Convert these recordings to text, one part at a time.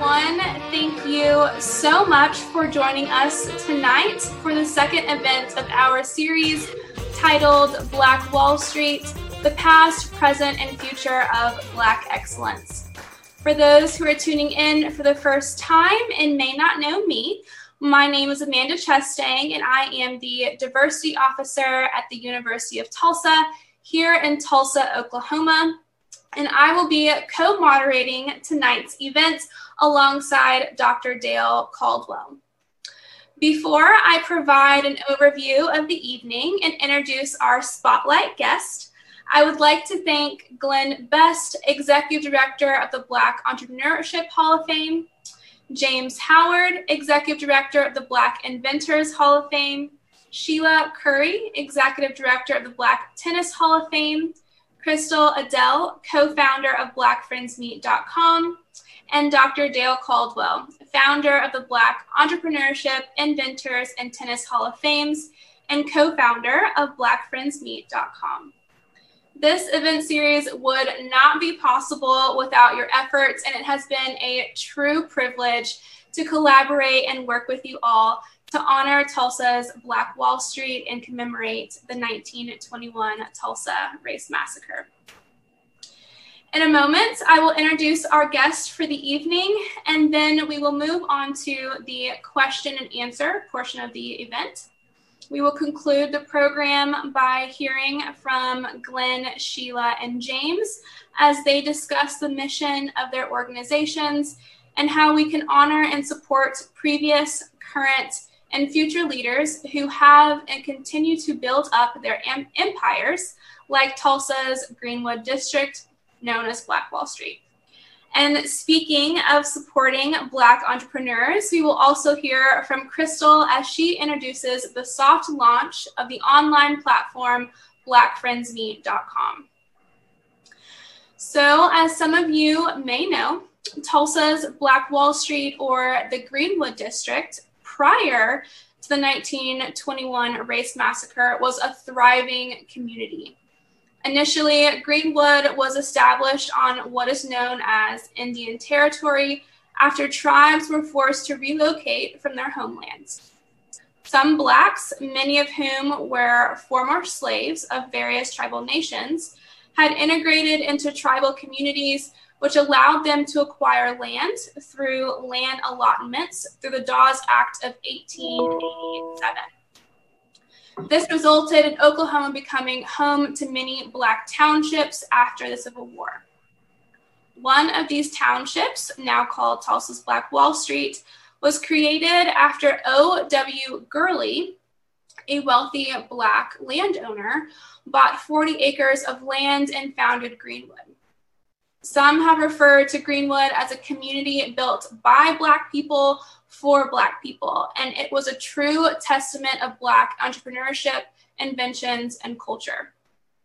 everyone. Thank you so much for joining us tonight for the second event of our series titled Black Wall Street, the Past, Present, and Future of Black Excellence. For those who are tuning in for the first time and may not know me, my name is Amanda Chestang, and I am the Diversity Officer at the University of Tulsa here in Tulsa, Oklahoma. And I will be co-moderating tonight's event alongside Dr. Dale Caldwell. Before I provide an overview of the evening and introduce our spotlight guest, I would like to thank Glenn Best, Executive Director of the Black Entrepreneurship Hall of Fame, James Howard, Executive Director of the Black Inventors Hall of Fame, Sheila Curry, Executive Director of the Black Tennis Hall of Fame, Crystal Adele, co-founder of BlackFriendsMeet.com, and Dr. Dale Caldwell, founder of the Black Entrepreneurship, Inventors, and Tennis Hall of Fames, and co-founder of BlackFriendsMeet.com. This event series would not be possible without your efforts, and it has been a true privilege to collaborate and work with you all to honor Tulsa's Black Wall Street and commemorate the 1921 Tulsa Race Massacre. In a moment, I will introduce our guest for the evening, and then we will move on to the question and answer portion of the event. We will conclude the program by hearing from Glenn, Sheila, and James as they discuss the mission of their organizations and how we can honor and support previous, current, and future leaders who have and continue to build up their empires, like Tulsa's Greenwood District, known as Black Wall Street. And speaking of supporting Black entrepreneurs, we will also hear from Crystal as she introduces the soft launch of the online platform, BlackFriendsMeet.com. So, as some of you may know, Tulsa's Black Wall Street, or the Greenwood District, prior to the 1921 race massacre, was a thriving community. Initially, Greenwood was established on what is known as Indian Territory after tribes were forced to relocate from their homelands. Some Blacks, many of whom were former slaves of various tribal nations, had integrated into tribal communities, which allowed them to acquire land through land allotments through the Dawes Act of 1887. This resulted in Oklahoma becoming home to many Black townships after the Civil War. One of these townships, now called Tulsa's Black Wall Street, was created after O.W. Gurley, a wealthy Black landowner, bought 40 acres of land and founded Greenwood. Some have referred to Greenwood as a community built by Black people for Black people, and it was a true testament of Black entrepreneurship, inventions, and culture.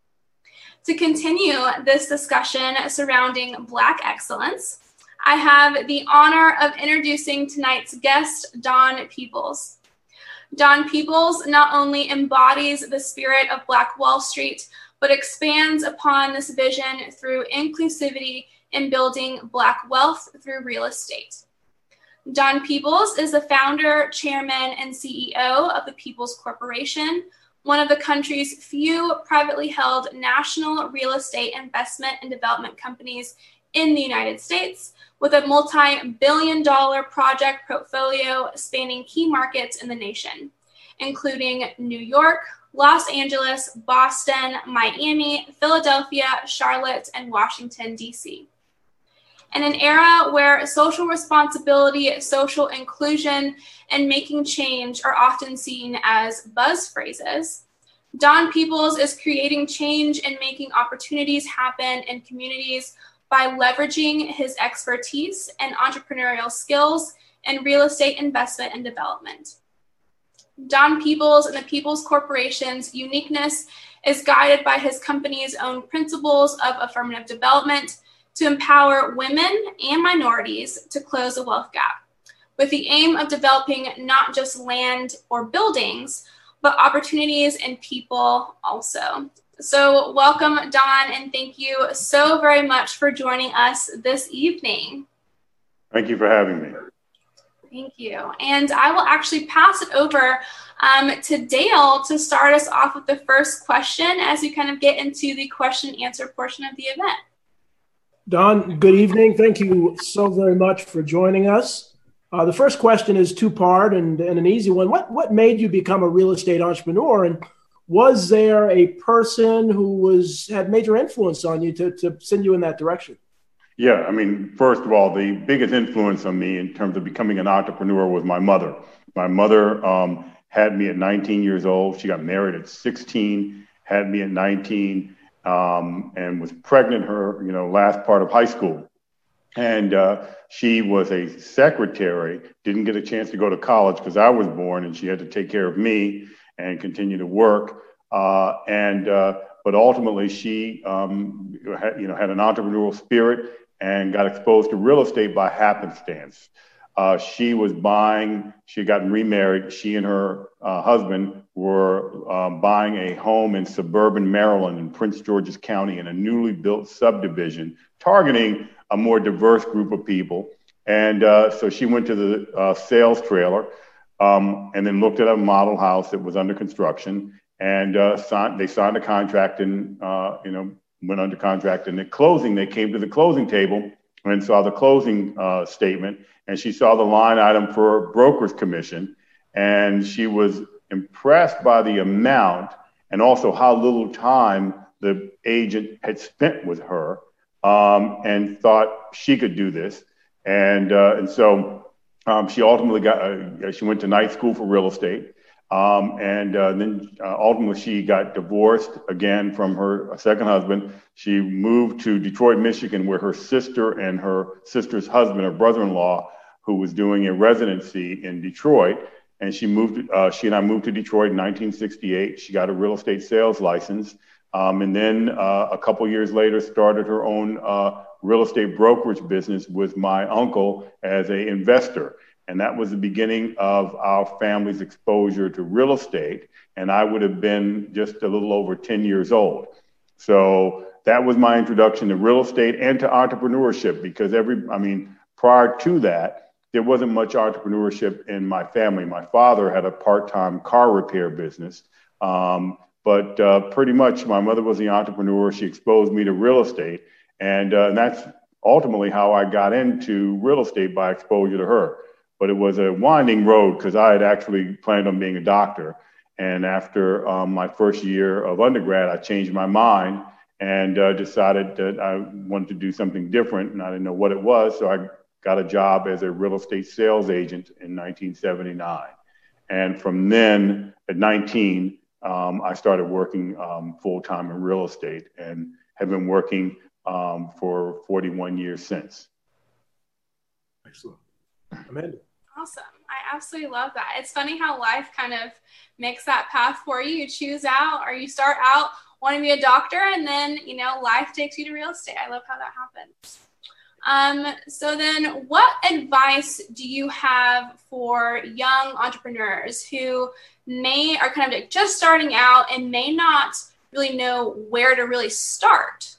To continue this discussion surrounding Black excellence, I have the honor of introducing tonight's guest, Dawn Peoples. Dawn Peoples not only embodies the spirit of Black Wall Street, but expands upon this vision through inclusivity in building Black wealth through real estate. Dawn Peoples is the founder, chairman, and CEO of the Peoples Corporation, one of the country's few privately held national real estate investment and development companies in the United States, with a multi-billion-dollar project portfolio spanning key markets in the nation, including New York, Los Angeles, Boston, Miami, Philadelphia, Charlotte, and Washington, D.C. In an era where social responsibility, social inclusion, and making change are often seen as buzz phrases, Dawn Peoples is creating change and making opportunities happen in communities by leveraging his expertise and entrepreneurial skills in real estate investment and development. Dawn Peoples and the Peoples Corporation's uniqueness is guided by his company's own principles of affirmative development to empower women and minorities to close the wealth gap, with the aim of developing not just land or buildings, but opportunities and people also. So welcome, Dawn, and thank you so very much for joining us this evening. Thank you for having me. Thank you. And I will actually pass it over to Dale to start us off with the first question as we kind of get into the question and answer portion of the event. Don, good evening. Thank you so very much for joining us. The first question is two-part and an easy one. What made you become a real estate entrepreneur? And was there a person who had major influence on you to send you in that direction? Yeah, I mean, first of all, the biggest influence on me in terms of becoming an entrepreneur was my mother. My mother had me at 19 years old. She got married at 16, had me at 19, and was pregnant her, last part of high school. And she was a secretary, didn't get a chance to go to college because I was born, and she had to take care of me and continue to work. But ultimately, she had an entrepreneurial spirit and got exposed to real estate by happenstance. She had gotten remarried. She and her husband were buying a home in suburban Maryland in Prince George's County in a newly built subdivision, targeting a more diverse group of people. And so she went to the sales trailer and then looked at a model house that was under construction, and they signed a contract and, went under contract. And at closing, they came to the closing table and saw the closing statement, and she saw the line item for broker's commission. And she was impressed by the amount and also how little time the agent had spent with her, and thought she could do this. And so she ultimately she went to night school for real estate. Then ultimately she got divorced again from her second husband. She moved to Detroit, Michigan, where her sister and her sister's husband, her brother-in-law, who was doing a residency in Detroit. And she and I moved to Detroit in 1968. She got a real estate sales license. And then a couple years later, started her own real estate brokerage business with my uncle as an investor. And that was the beginning of our family's exposure to real estate. And I would have been just a little over 10 years old. So that was my introduction to real estate and to entrepreneurship, because prior to that, there wasn't much entrepreneurship in my family. My father had a part-time car repair business. But pretty much my mother was the entrepreneur. She exposed me to real estate. And that's ultimately how I got into real estate, by exposure to her. But it was a winding road because I had actually planned on being a doctor. And after my first year of undergrad, I changed my mind and decided that I wanted to do something different, and I didn't know what it was. So I got a job as a real estate sales agent in 1979. And from then, at 19, I started working full-time in real estate and have been working for 41 years since. Excellent. Amanda. Awesome. I absolutely love that. It's funny how life kind of makes that path for you. You choose out, or you start out wanting to be a doctor, and then, life takes you to real estate. I love how that happens. So then what advice do you have for young entrepreneurs who are kind of just starting out and may not really know where to really start?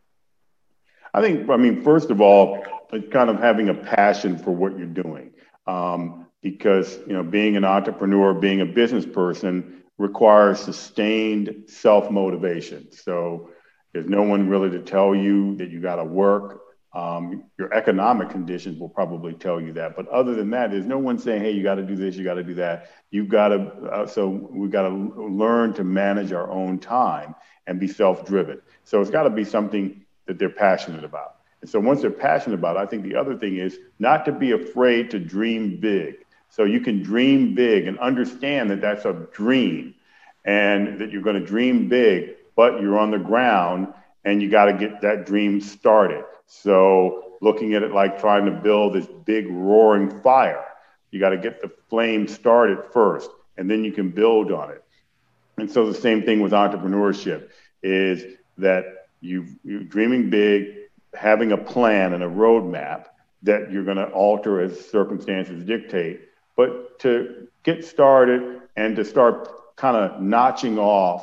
First of all, it's kind of having a passion for what you're doing. Because, being an entrepreneur, being a business person requires sustained self-motivation. So there's no one really to tell you that you got to work. Your economic conditions will probably tell you that. But other than that, there's no one saying, hey, you got to do this, you got to do that. We've got to learn to manage our own time and be self-driven. So it's got to be something that they're passionate about. And so once they're passionate about it, I think the other thing is not to be afraid to dream big. So you can dream big and understand that that's a dream and that you're going to dream big, but you're on the ground and you got to get that dream started. So looking at it like trying to build this big roaring fire, you got to get the flame started first, and then you can build on it. And so the same thing with entrepreneurship is that you're dreaming big, having a plan and a roadmap that you're going to alter as circumstances dictate, but to get started and to start kind of notching off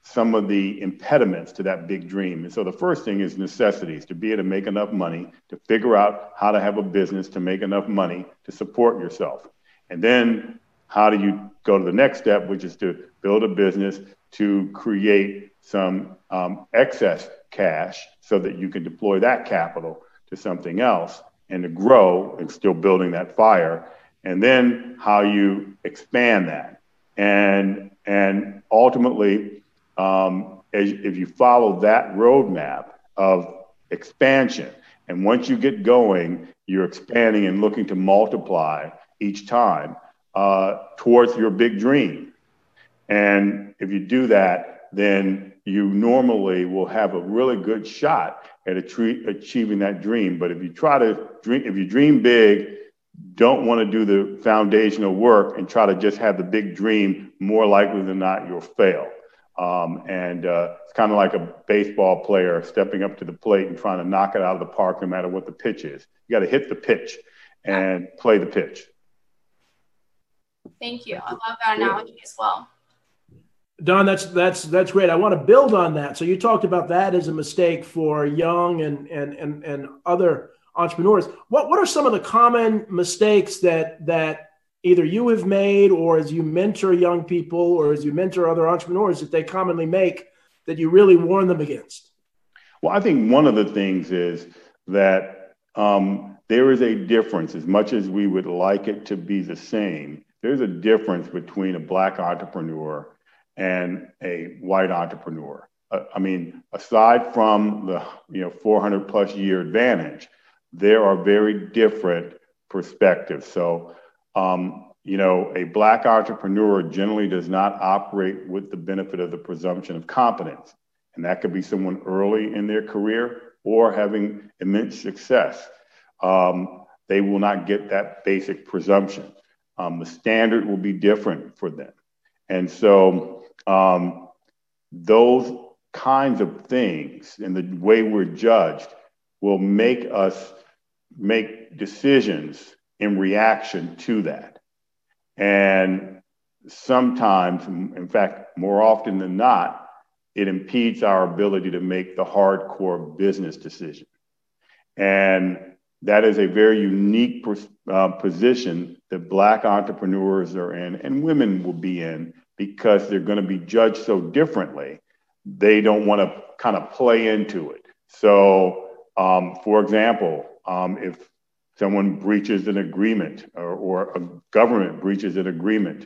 some of the impediments to that big dream. And so the first thing is necessities, to be able to make enough money, to figure out how to have a business, to make enough money to support yourself. And then how do you go to the next step, which is to build a business to create some excess cash so that you can deploy that capital to something else and to grow and still building that fire. And then how you expand that. And ultimately, if you follow that roadmap of expansion, and once you get going, you're expanding and looking to multiply each time towards your big dream. And if you do that, then you normally will have a really good shot at achieving that dream. But if you dream big, don't want to do the foundational work and try to just have the big dream, more likely than not, you'll fail. It's kind of like a baseball player stepping up to the plate and trying to knock it out of the park, no matter what the pitch is. You got to hit the pitch and play the pitch. Thank you. I love that analogy as well. Don, that's great. I want to build on that. So you talked about that as a mistake for young and other entrepreneurs. What are some of the common mistakes that either you have made, or as you mentor young people, or as you mentor other entrepreneurs, that they commonly make that you really warn them against? Well, I think one of the things is that there is a difference. As much as we would like it to be the same, there's a difference between a Black entrepreneur and a white entrepreneur. Aside from the 400 plus year advantage, there are very different perspectives. So, a Black entrepreneur generally does not operate with the benefit of the presumption of competence. And that could be someone early in their career or having immense success. They will not get that basic presumption. The standard will be different for them. And so those kinds of things and the way we're judged will make us make decisions in reaction to that. And sometimes, in fact, more often than not, it impedes our ability to make the hardcore business decision. And that is a very unique position that Black entrepreneurs are in, and women will be in, because they're going to be judged so differently. They don't want to kind of play into it. So, for example, if someone breaches an agreement or a government breaches an agreement,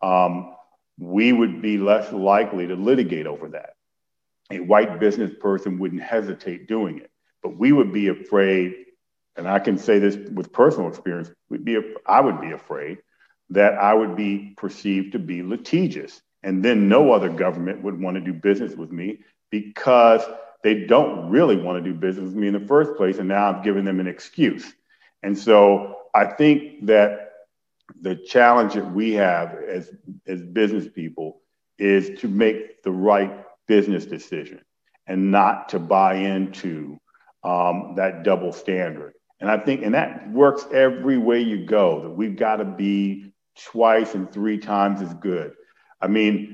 we would be less likely to litigate over that. A white business person wouldn't hesitate doing it, but we would be afraid, and I can say this with personal experience, I would be afraid that I would be perceived to be litigious, and then no other government would want to do business with me because they don't really want to do business with me in the first place, and now I've given them an excuse. And so I think that the challenge that we have as business people is to make the right business decision and not to buy into that double standard. And I think, and that works every way you go, that we've got to be twice and three times as good. I think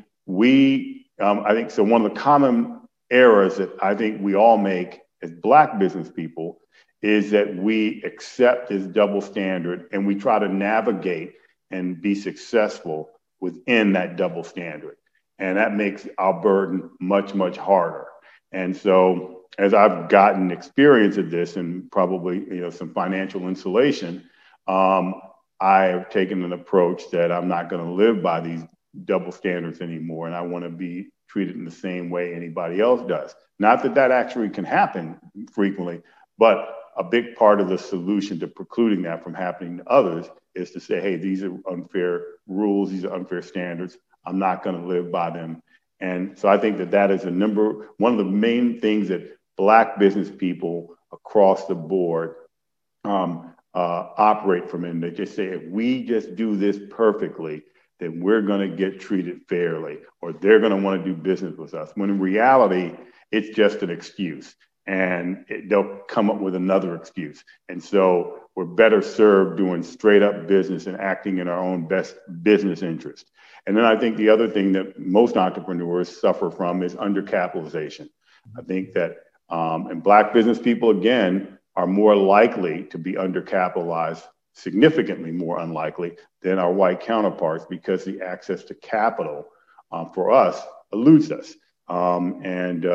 so one of the common errors that I think we all make as Black business people is that we accept this double standard and we try to navigate and be successful within that double standard. And that makes our burden much, much harder. And so as I've gotten experience of this and probably, some financial insulation, I have taken an approach that I'm not going to live by these double standards anymore. And I want to be treated in the same way anybody else does. Not that that actually can happen frequently, but a big part of the solution to precluding that from happening to others is to say, hey, these are unfair rules. These are unfair standards. I'm not going to live by them. And so I think that is one of the main things that Black business people across the board operate from. And they just say, if we just do this perfectly, then we're going to get treated fairly, or they're going to want to do business with us. When in reality, it's just an excuse, and they'll come up with another excuse. And so we're better served doing straight up business and acting in our own best business interest. And then I think the other thing that most entrepreneurs suffer from is undercapitalization. I think that, and Black business people, again, are more likely to be undercapitalized, significantly more unlikely than our white counterparts, because the access to capital for us eludes us. And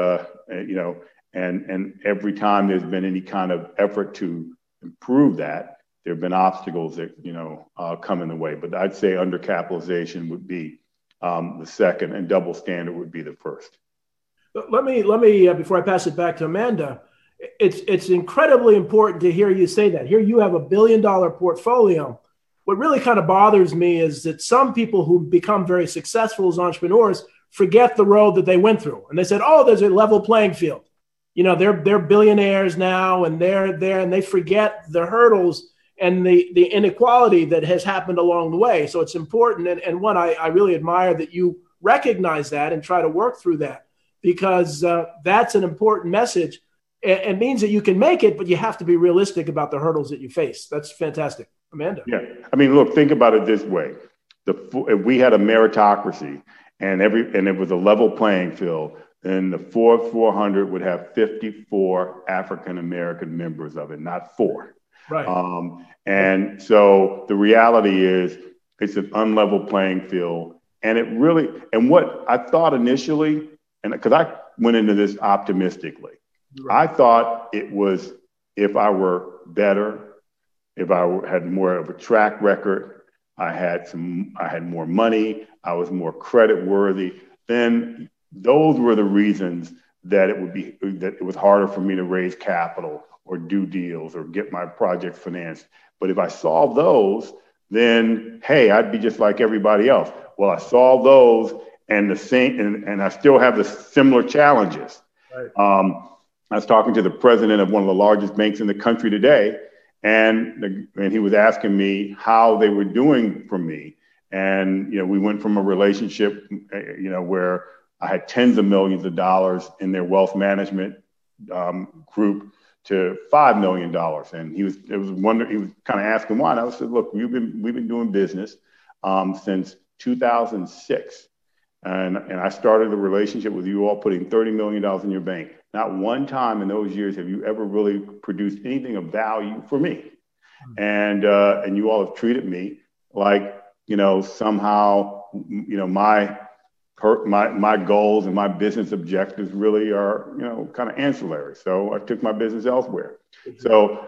every time there's been any kind of effort to improve that, there have been obstacles that, come in the way. But I'd say undercapitalization would be the second, and double standard would be the first. Let me before I pass it back to Amanda, it's incredibly important to hear you say that. Here you have $1 billion portfolio. What really kind of bothers me is that some people who become very successful as entrepreneurs forget the road that they went through. And they said, oh, there's a level playing field. They're billionaires now, and they're there, and they forget the hurdles and the inequality that has happened along the way. So it's important. And one, I really admire that you recognize that and try to work through that, because that's an important message. It means that you can make it, but you have to be realistic about the hurdles that you face. That's fantastic. Amanda. Yeah. I mean, look, think about it this way. If we had a meritocracy and it was a level playing field, then the Forbes 400 would have 54 African-American members of it, not 4. Right. And so the reality is it's an unlevel playing field. And what I thought initially, and because I went into this optimistically, right. I thought it was, if I were better, if I had more of a track record, I had more money, I was more credit worthy, then those were the reasons that it was harder for me to raise capital or do deals or get my project financed. But if I solved those, then hey, I'd be just like everybody else. Well, I solved those, and I still have the similar challenges. Right. I was talking to the president of one of the largest banks in the country today, and he was asking me how they were doing for me. And we went from a relationship, where I had tens of millions of dollars in their wealth management group to $5 million. And he was kind of asking why. And I said, look, we've been doing business since 2006. And I started a relationship with you all putting $30 million in your bank. Not one time in those years have you ever really produced anything of value for me. And you all have treated me like, somehow, my goals and my business objectives really are, kind of ancillary. So I took my business elsewhere. So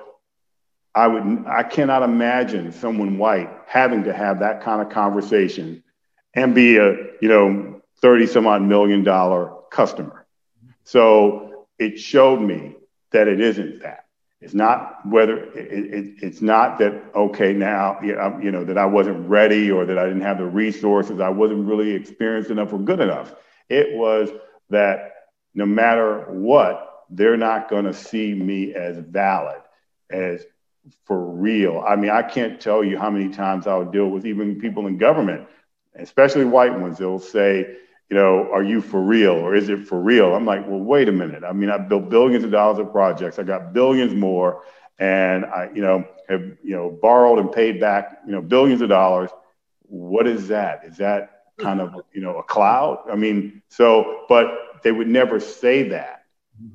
I cannot imagine someone white having to have that kind of conversation and be a, 30 some odd $1 million customer. So it showed me that it isn't that. It's not it's not that, okay, now, that I wasn't ready or that I didn't have the resources. I wasn't really experienced enough or good enough. It was that no matter what, they're not going to see me as valid, as for real. I mean, I can't tell you how many times I'll deal with even people in government, especially white ones. They'll say, are you for real, or is it for real? I'm like, well, wait a minute. I mean, I've built billions of dollars of projects. I got billions more, and I, have, borrowed and paid back, billions of dollars. What is that? Is that kind of, a cloud? I mean, but they would never say that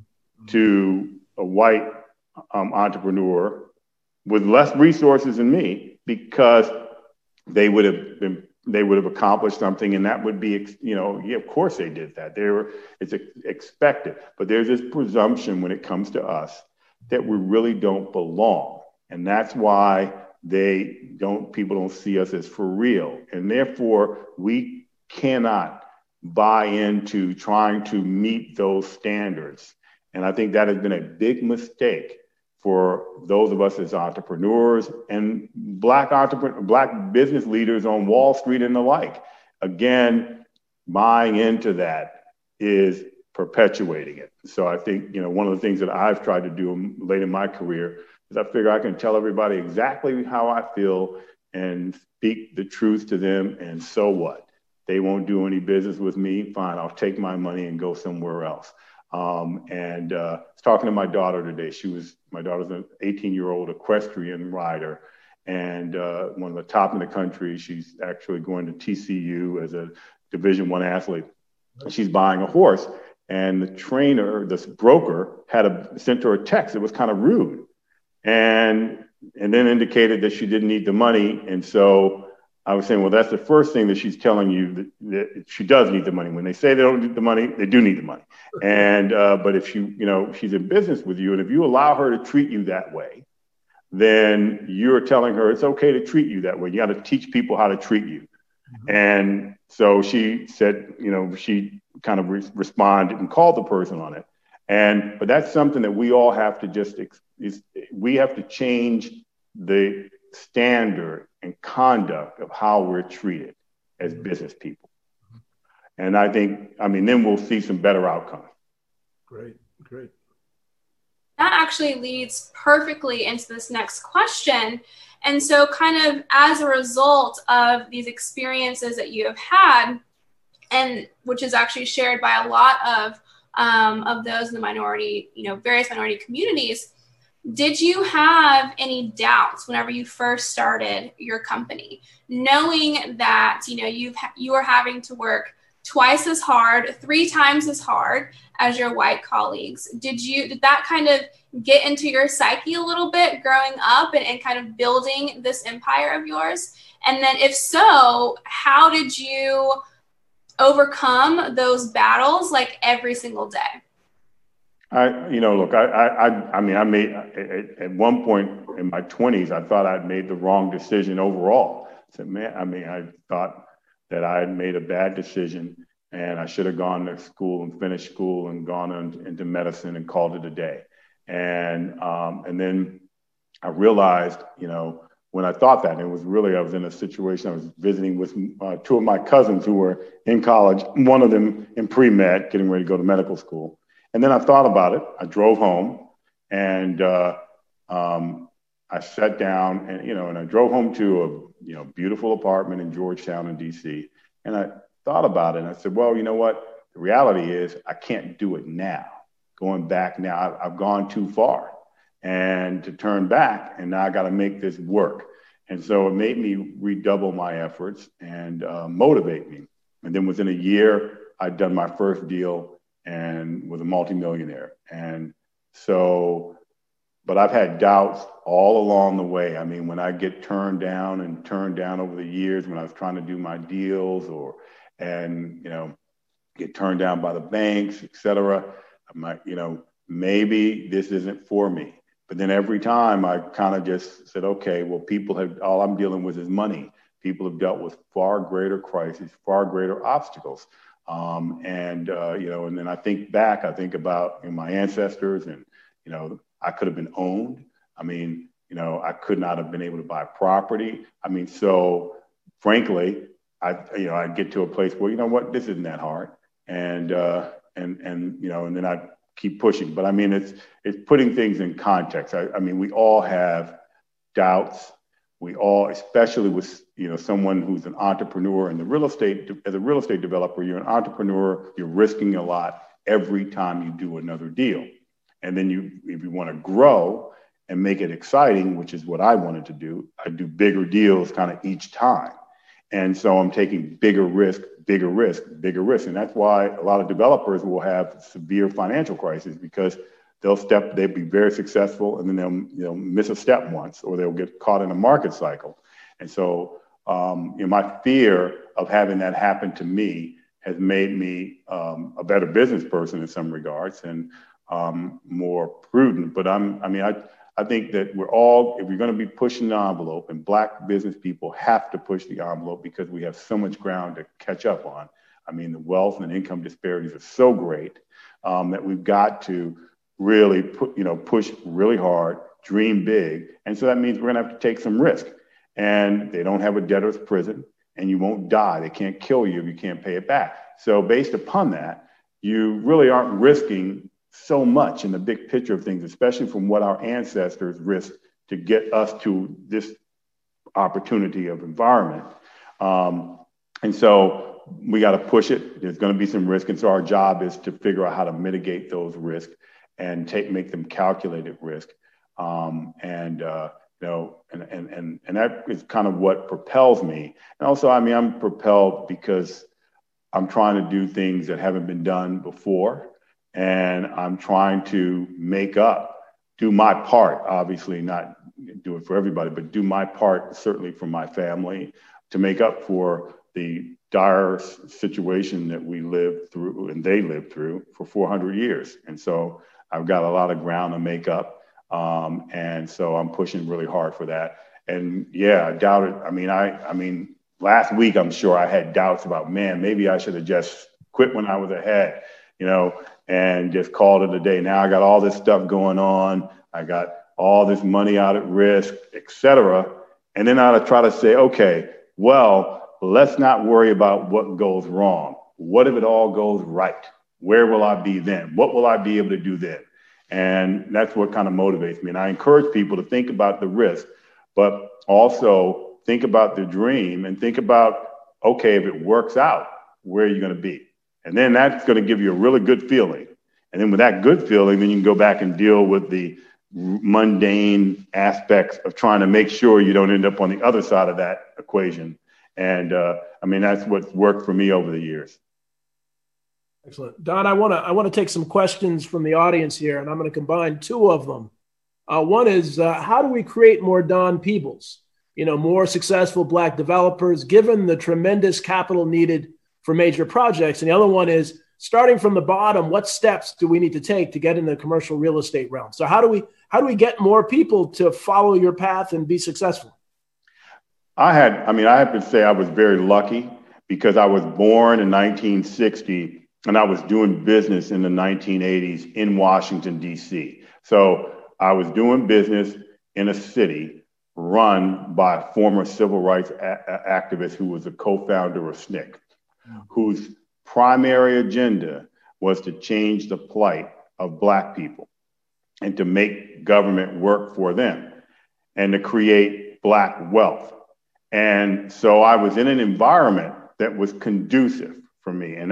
to a white entrepreneur with less resources than me, because they would have accomplished something, and that would be, of course they did that. It's expected, but there's this presumption when it comes to us that we really don't belong. And that's why people don't see us as for real. And therefore we cannot buy into trying to meet those standards. And I think that has been a big mistake for those of us as entrepreneurs and Black business leaders on Wall Street and the like. Again, buying into that is perpetuating it. So I think, one of the things that I've tried to do late in my career is I figure I can tell everybody exactly how I feel and speak the truth to them. And so what? They won't do any business with me. Fine, I'll take my money and go somewhere else. I was talking to my daughter today. My daughter's an 18-year-old equestrian rider. and one of the top in the country. She's actually going to TCU as a Division I athlete. She's buying a horse, and the trainer, this broker, had sent her a text. It was kind of rude, and then indicated that she didn't need the money. And so I was saying, well, that's the first thing that she's telling you, that she does need the money. When they say they don't need the money, they do need the money. And but if she's in business with you, and if you allow her to treat you that way, then you're telling her it's okay to treat you that way. You got to teach people how to treat you. Mm-hmm. And so she said, she kind of responded and called the person on it. But that's something that we all have to we have to change the standard and conduct of how we're treated as business people. And then we'll see some better outcomes. Great. That actually leads perfectly into this next question. And so kind of as a result of these experiences that you have had, and which is actually shared by a lot of those in the minority, various minority communities, did you have any doubts whenever you first started your company, knowing that, you are having to work twice as hard, 3 times as hard as your white colleagues? Did that kind of get into your psyche a little bit growing up and kind of building this empire of yours? And then if so, how did you overcome those battles like every single day? I made at one point in my 20s, I thought I'd made the wrong decision overall. I thought that I had made a bad decision, and I should have gone to school and finished school and gone into medicine and called it a day. And then I realized, when I thought that, I was in a situation, I was visiting with 2 of my cousins who were in college, one of them in pre-med, getting ready to go to medical school. And then I thought about it. I drove home, and I sat down, and I drove home to a beautiful apartment in Georgetown in DC. And I thought about it, and I said, well, you know what? The reality is I can't do it now. Going back now, I've gone too far, and to turn back, and now I got to make this work. And so it made me redouble my efforts and motivate me. And then within a year, I'd done my first deal and was a multimillionaire. And so, but I've had doubts all along the way. I mean, when I get turned down over the years, when I was trying to do my deals get turned down by the banks, et cetera, I'm like, maybe this isn't for me. But then every time I kind of just said, okay, well, all I'm dealing with is money. People have dealt with far greater crises, far greater obstacles. And then I think about my ancestors, and, I could have been owned. I mean, I could not have been able to buy property. I mean, so frankly, I get to a place where, this isn't that hard. And then I keep pushing. But I mean, it's putting things in context. I mean, we all have doubts. We all, especially with, someone who's an entrepreneur in the real estate, as a real estate developer, you're an entrepreneur, you're risking a lot every time you do another deal. And then if you want to grow and make it exciting, which is what I wanted to do, I do bigger deals kind of each time. And so I'm taking bigger risk. And that's why a lot of developers will have severe financial crises, because they'll be very successful, and then they'll miss a step once, or they'll get caught in a market cycle. And so my fear of having that happen to me has made me a better business person in some regards, and more prudent. But I think that we're all, if you're going to be pushing the envelope, and Black business people have to push the envelope because we have so much ground to catch up on. I mean, the wealth and income disparities are so great that we've got to really push really hard, dream big. And so that means we're going to have to take some risk. And they don't have a debtor's prison, and you won't die. They can't kill you if you can't pay it back. So based upon that, you really aren't risking so much in the big picture of things, especially from what our ancestors risked to get us to this opportunity of environment. And so we got to push it. There's going to be some risk. And so our job is to figure out how to mitigate those risks and make them calculated risk. and that is kind of what propels me. And also, I mean, I'm propelled because I'm trying to do things that haven't been done before, and I'm trying to do my part, obviously not do it for everybody, but do my part, certainly for my family, to make up for the dire situation that we lived through and they lived through for 400 years. And so I've got a lot of ground to make up. And so I'm pushing really hard for that. And yeah, I doubt it. I mean, last week, I'm sure I had doubts about, man, maybe I should have just quit when I was ahead, and just called it a day. Now I got all this stuff going on. I got all this money out at risk, et cetera. And then I try to say, okay, well, let's not worry about what goes wrong. What if it all goes right? Where will I be then? What will I be able to do then? And that's what kind of motivates me. And I encourage people to think about the risk, but also think about the dream and think about, okay, if it works out, where are you going to be? And then that's going to give you a really good feeling. And then with that good feeling, then you can go back and deal with the mundane aspects of trying to make sure you don't end up on the other side of that equation. And that's what's worked for me over the years. Excellent. Don, I want to take some questions from the audience here, and I'm going to combine two of them. One is, how do we create more Don Peebles, more successful Black developers, given the tremendous capital needed for major projects? And the other one is, starting from the bottom, what steps do we need to take to get in the commercial real estate realm? So how do we get more people to follow your path and be successful? I have to say I was very lucky because I was born in 1960 and I was doing business in the 1980s in Washington, D.C. So I was doing business in a city run by a former civil rights activist who was a co-founder of SNCC, whose primary agenda was to change the plight of Black people and to make government work for them and to create Black wealth. And so I was in an environment that was conducive for me. And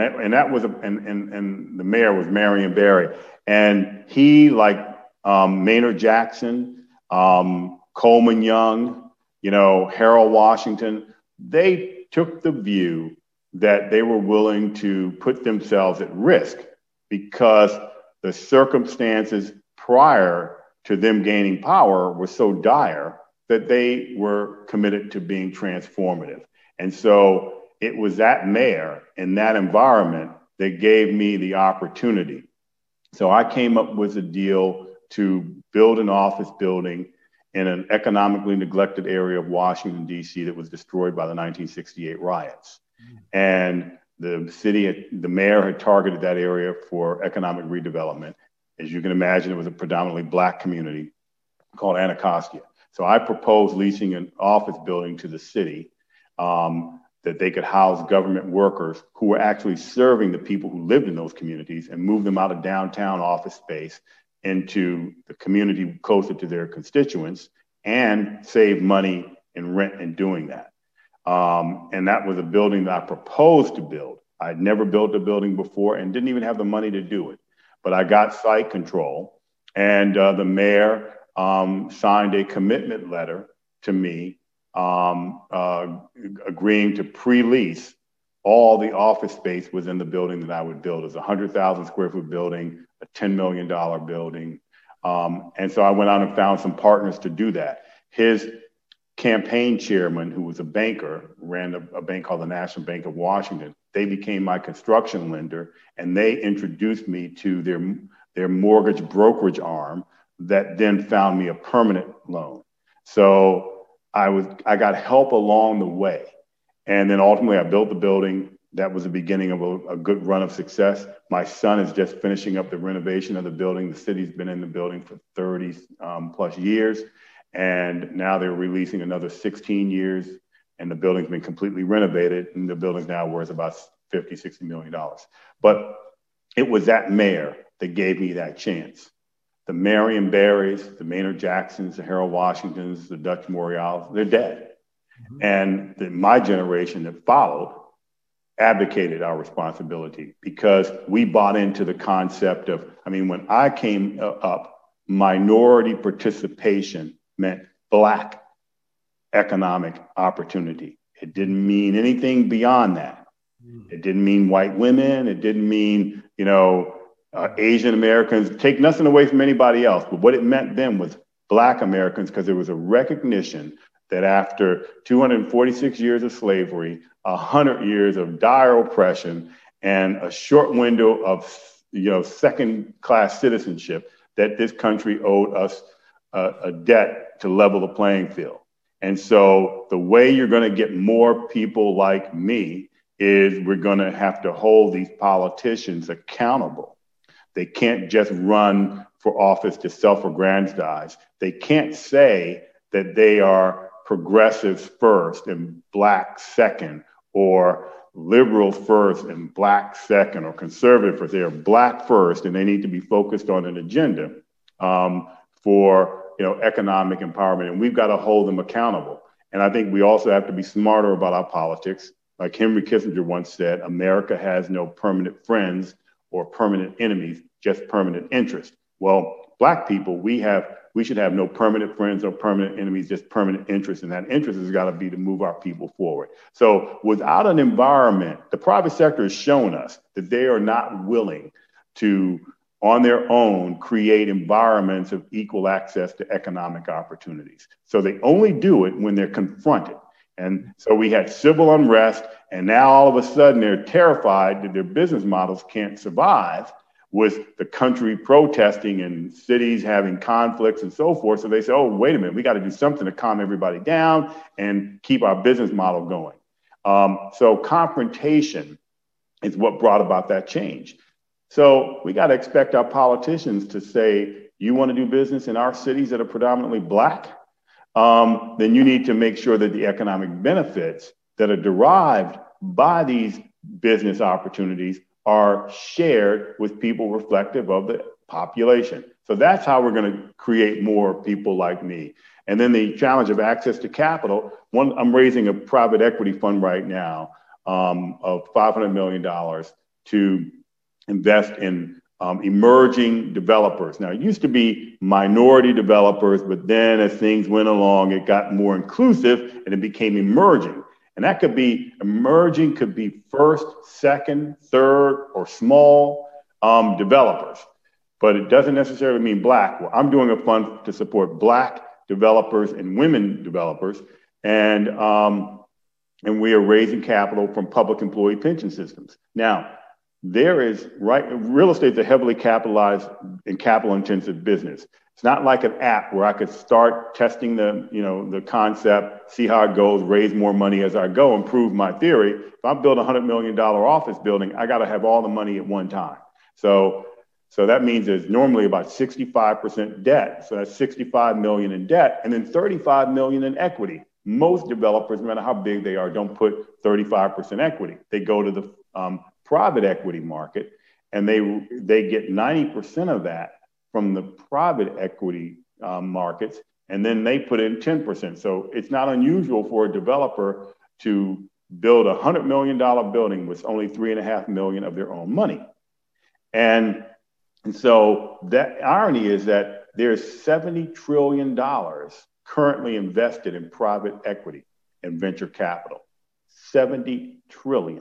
the mayor was Marion Barry. And he, like Maynard Jackson, Coleman Young, Harold Washington, they took the view that they were willing to put themselves at risk because the circumstances prior to them gaining power were so dire that they were committed to being transformative. And so it was that mayor in that environment that gave me the opportunity. So I came up with a deal to build an office building in an economically neglected area of Washington, D.C. that was destroyed by the 1968 riots. And the mayor had targeted that area for economic redevelopment. As you can imagine, it was a predominantly Black community called Anacostia. So I proposed leasing an office building to the city that they could house government workers who were actually serving the people who lived in those communities and move them out of downtown office space into the community closer to their constituents and save money in rent in doing that. And that was a building that I proposed to build. I'd never built a building before and didn't even have the money to do it. But I got site control, and the mayor signed a commitment letter to me agreeing to pre-lease all the office space within the building that I would build. It was a 100,000 square foot building, a $10 million building. And so I went out and found some partners to do that. His campaign chairman, who was a banker, ran a bank called the National Bank of Washington. They became my construction lender, and they introduced me to their mortgage brokerage arm that then found me a permanent loan. So I got help along the way. And then ultimately I built the building. That was the beginning of a good run of success. My son is just finishing up the renovation of the building. The city's been in the building for 30 plus years. And now they're releasing another 16 years, and the building's been completely renovated, and the building's now worth about $50-60 million. But it was that mayor that gave me that chance. The Marion Barrys, the Maynard Jacksons, the Harold Washingtons, the Dutch Morials, they're dead. Mm-hmm. And my generation that followed abdicated our responsibility because we bought into the concept of, when I came up, minority participation meant Black economic opportunity. It didn't mean anything beyond that. It didn't mean white women. It didn't mean, Asian Americans. Take nothing away from anybody else. But what it meant then was Black Americans, because there was a recognition that after 246 years of slavery, 100 years of dire oppression, and a short window of, second-class citizenship, that this country owed us a debt to level the playing field. And so the way you're going to get more people like me is we're going to have to hold these politicians accountable. They can't just run for office to self-aggrandize. They can't say that they are progressives first and Black second, or liberals first and Black second, or conservative first. They are Black first, and they need to be focused on an agenda for economic empowerment, and we've got to hold them accountable. And I think we also have to be smarter about our politics. Like Henry Kissinger once said, America has no permanent friends or permanent enemies, just permanent interests. Well, Black people, we should have no permanent friends or permanent enemies, just permanent interests. And that interest has got to be to move our people forward. So without an environment, the private sector has shown us that they are not willing to, on their own, create environments of equal access to economic opportunities. So they only do it when they're confronted. And so we had civil unrest, and now all of a sudden they're terrified that their business models can't survive with the country protesting and cities having conflicts and so forth. So they say, oh, wait a minute, we got to do something to calm everybody down and keep our business model going. So confrontation is what brought about that change. So we got to expect our politicians to say, you want to do business in our cities that are predominantly Black? Then you need to make sure that the economic benefits that are derived by these business opportunities are shared with people reflective of the population. So that's how we're going to create more people like me. And then the challenge of access to capital. I'm raising a private equity fund right now of $500 million to invest in emerging developers. Now, it used to be minority developers, but then as things went along, it got more inclusive and it became emerging. And that could be emerging, could be first, second, third, or small developers. But it doesn't necessarily mean Black. Well, I'm doing a fund to support Black developers and women developers. And we are raising capital from public employee pension systems. Now, real estate is a heavily capitalized and capital intensive business. It's not like an app where I could start testing the concept, see how it goes, raise more money as I go, and prove my theory. If I build a $100 million office building, I got to have all the money at one time. So that means there's normally about 65% debt. So that's 65 million in debt, and then 35 million in equity. Most developers, no matter how big they are, don't put 35% equity. They go to the private equity market, and they get 90% of that from the private equity markets, and then they put in 10%. So it's not unusual for a developer to build a $100 million building with only $3.5 million of their own money. And so that irony is that there's $70 trillion currently invested in private equity and venture capital. 70 trillion.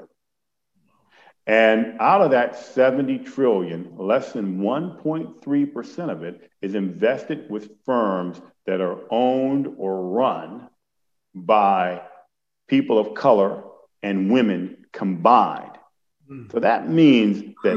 And out of that 70 trillion, less than 1.3% of it is invested with firms that are owned or run by people of color and women combined. So that means that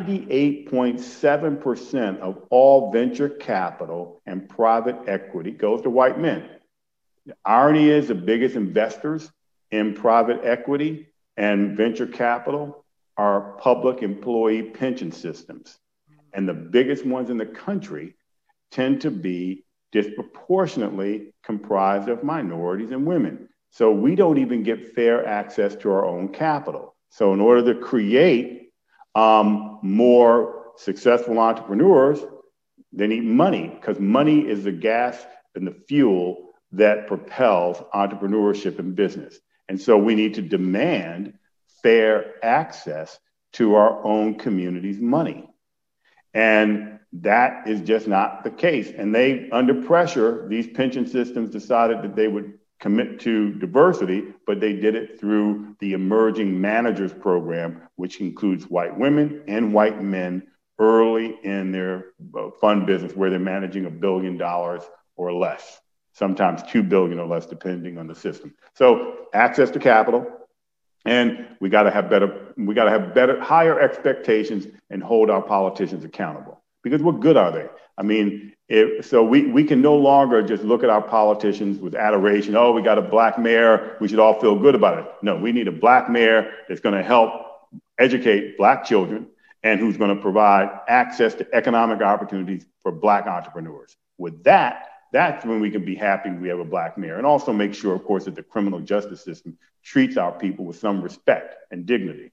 98.7% of all venture capital and private equity goes to white men. The irony is the biggest investors in private equity and venture capital are public employee pension systems. And the biggest ones in the country tend to be disproportionately comprised of minorities and women. So we don't even get fair access to our own capital. So in order to create more successful entrepreneurs, they need money, because money is the gas and the fuel that propels entrepreneurship and business. And so we need to demand fair access to our own community's money. And that is just not the case. And they, under pressure, these pension systems decided that they would commit to diversity, but they did it through the Emerging Managers Program, which includes white women and white men early in their fund business, where they're managing $1 billion or less, sometimes $2 billion or less, depending on the system. So access to capital, and we got to have better, higher expectations and hold our politicians accountable. Because what good are they? I mean, we can no longer just look at our politicians with adoration. Oh, we got a black mayor, we should all feel good about it. No, we need a black mayor that's going to help educate black children and who's going to provide access to economic opportunities for black entrepreneurs. With that, that's when we can be happy we have a black mayor, and also make sure, of course, that the criminal justice system treats our people with some respect and dignity.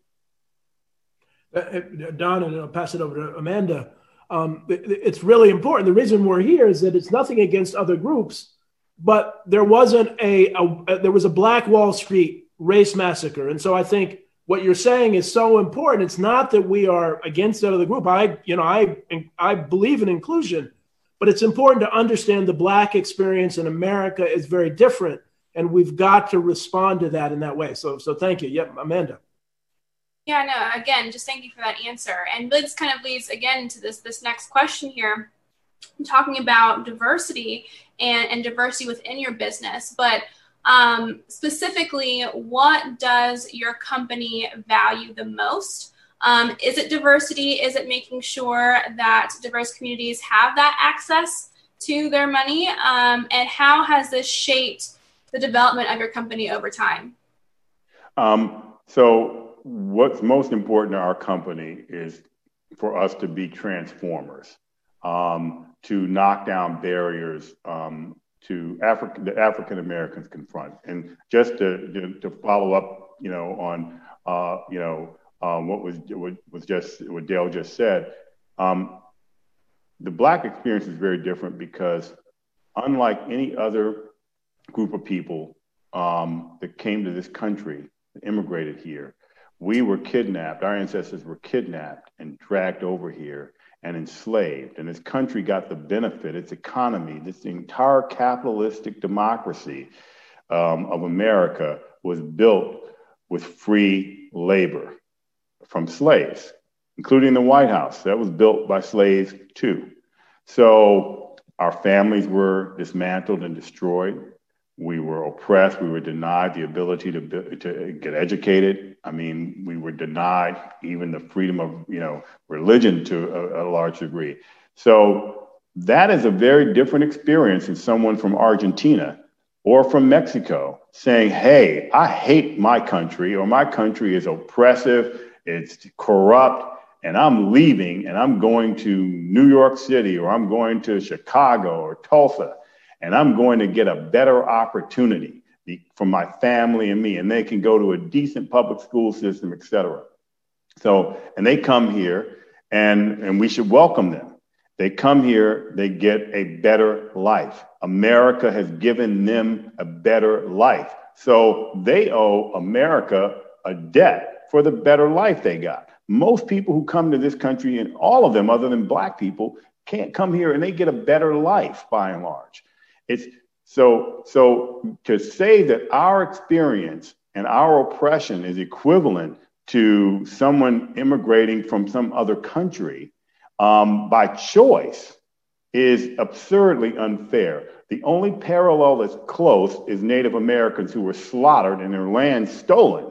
Don, and I'll pass it over to Amanda. It's really important. The reason we're here is that it's nothing against other groups, but there was a Black Wall Street race massacre. And so I think what you're saying is so important. It's not that we are against that other group. I believe in inclusion, but it's important to understand the Black experience in America is very different, and we've got to respond to that in that way. So thank you. Yep, Amanda. Yeah, no, again, just thank you for that answer. And this kind of leads again to this next question here. I'm talking about diversity and diversity within your business, but specifically, what does your company value the most? Is it diversity? Is it making sure that diverse communities have that access to their money? And how has this shaped the development of your company over time? So what's most important to our company is for us to be transformers, to knock down barriers to the African Americans confront. And just to follow up, on what Dale just said, the Black experience is very different because, unlike any other group of people that came to this country, immigrated here, we were kidnapped. Our ancestors were kidnapped and dragged over here and enslaved. And this country got the benefit, its economy, this entire capitalistic democracy of America was built with free labor from slaves, including the White House. That was built by slaves too. So our families were dismantled and destroyed. We were oppressed. We were denied the ability to get educated. I mean, we were denied even the freedom of, religion to a large degree. So that is a very different experience than someone from Argentina or from Mexico saying, hey, I hate my country, or my country is oppressive, it's corrupt, and I'm leaving and I'm going to New York City, or I'm going to Chicago or Tulsa, and I'm going to get a better opportunity for my family and me, and they can go to a decent public school system, et cetera. So, and they come here, and we should welcome them. They come here, they get a better life. America has given them a better life. So they owe America a debt for the better life they got. Most people who come to this country, and all of them other than Black people, can't come here and they get a better life by and large. It's so to say that our experience and our oppression is equivalent to someone immigrating from some other country by choice is absurdly unfair. The only parallel that's close is Native Americans who were slaughtered and their land stolen.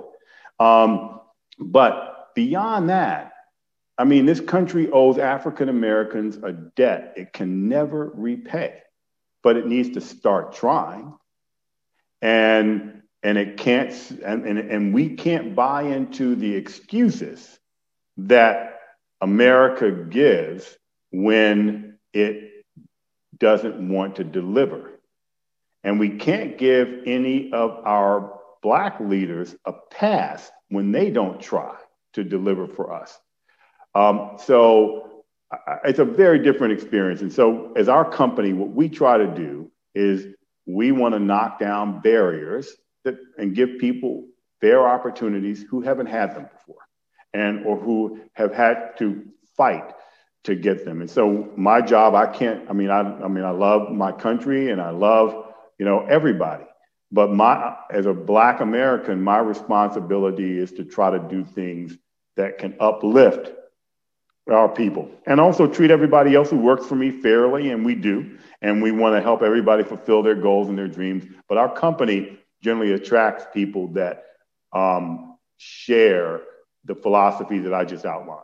But beyond that, I mean, this country owes African Americans a debt it can never repay. But it needs to start trying, and it can't, and we can't buy into the excuses that America gives when it doesn't want to deliver, and we can't give any of our Black leaders a pass when they don't try to deliver for us. So it's a very different experience. And so as our company, what we try to do is we want to knock down barriers and give people fair opportunities who haven't had them before, or who have had to fight to get them. And so my job, I love my country and I love, everybody. But as a Black American, my responsibility is to try to do things that can uplift our people and also treat everybody else who works for me fairly. And we do. And we want to help everybody fulfill their goals and their dreams. But our company generally attracts people that share the philosophy that I just outlined.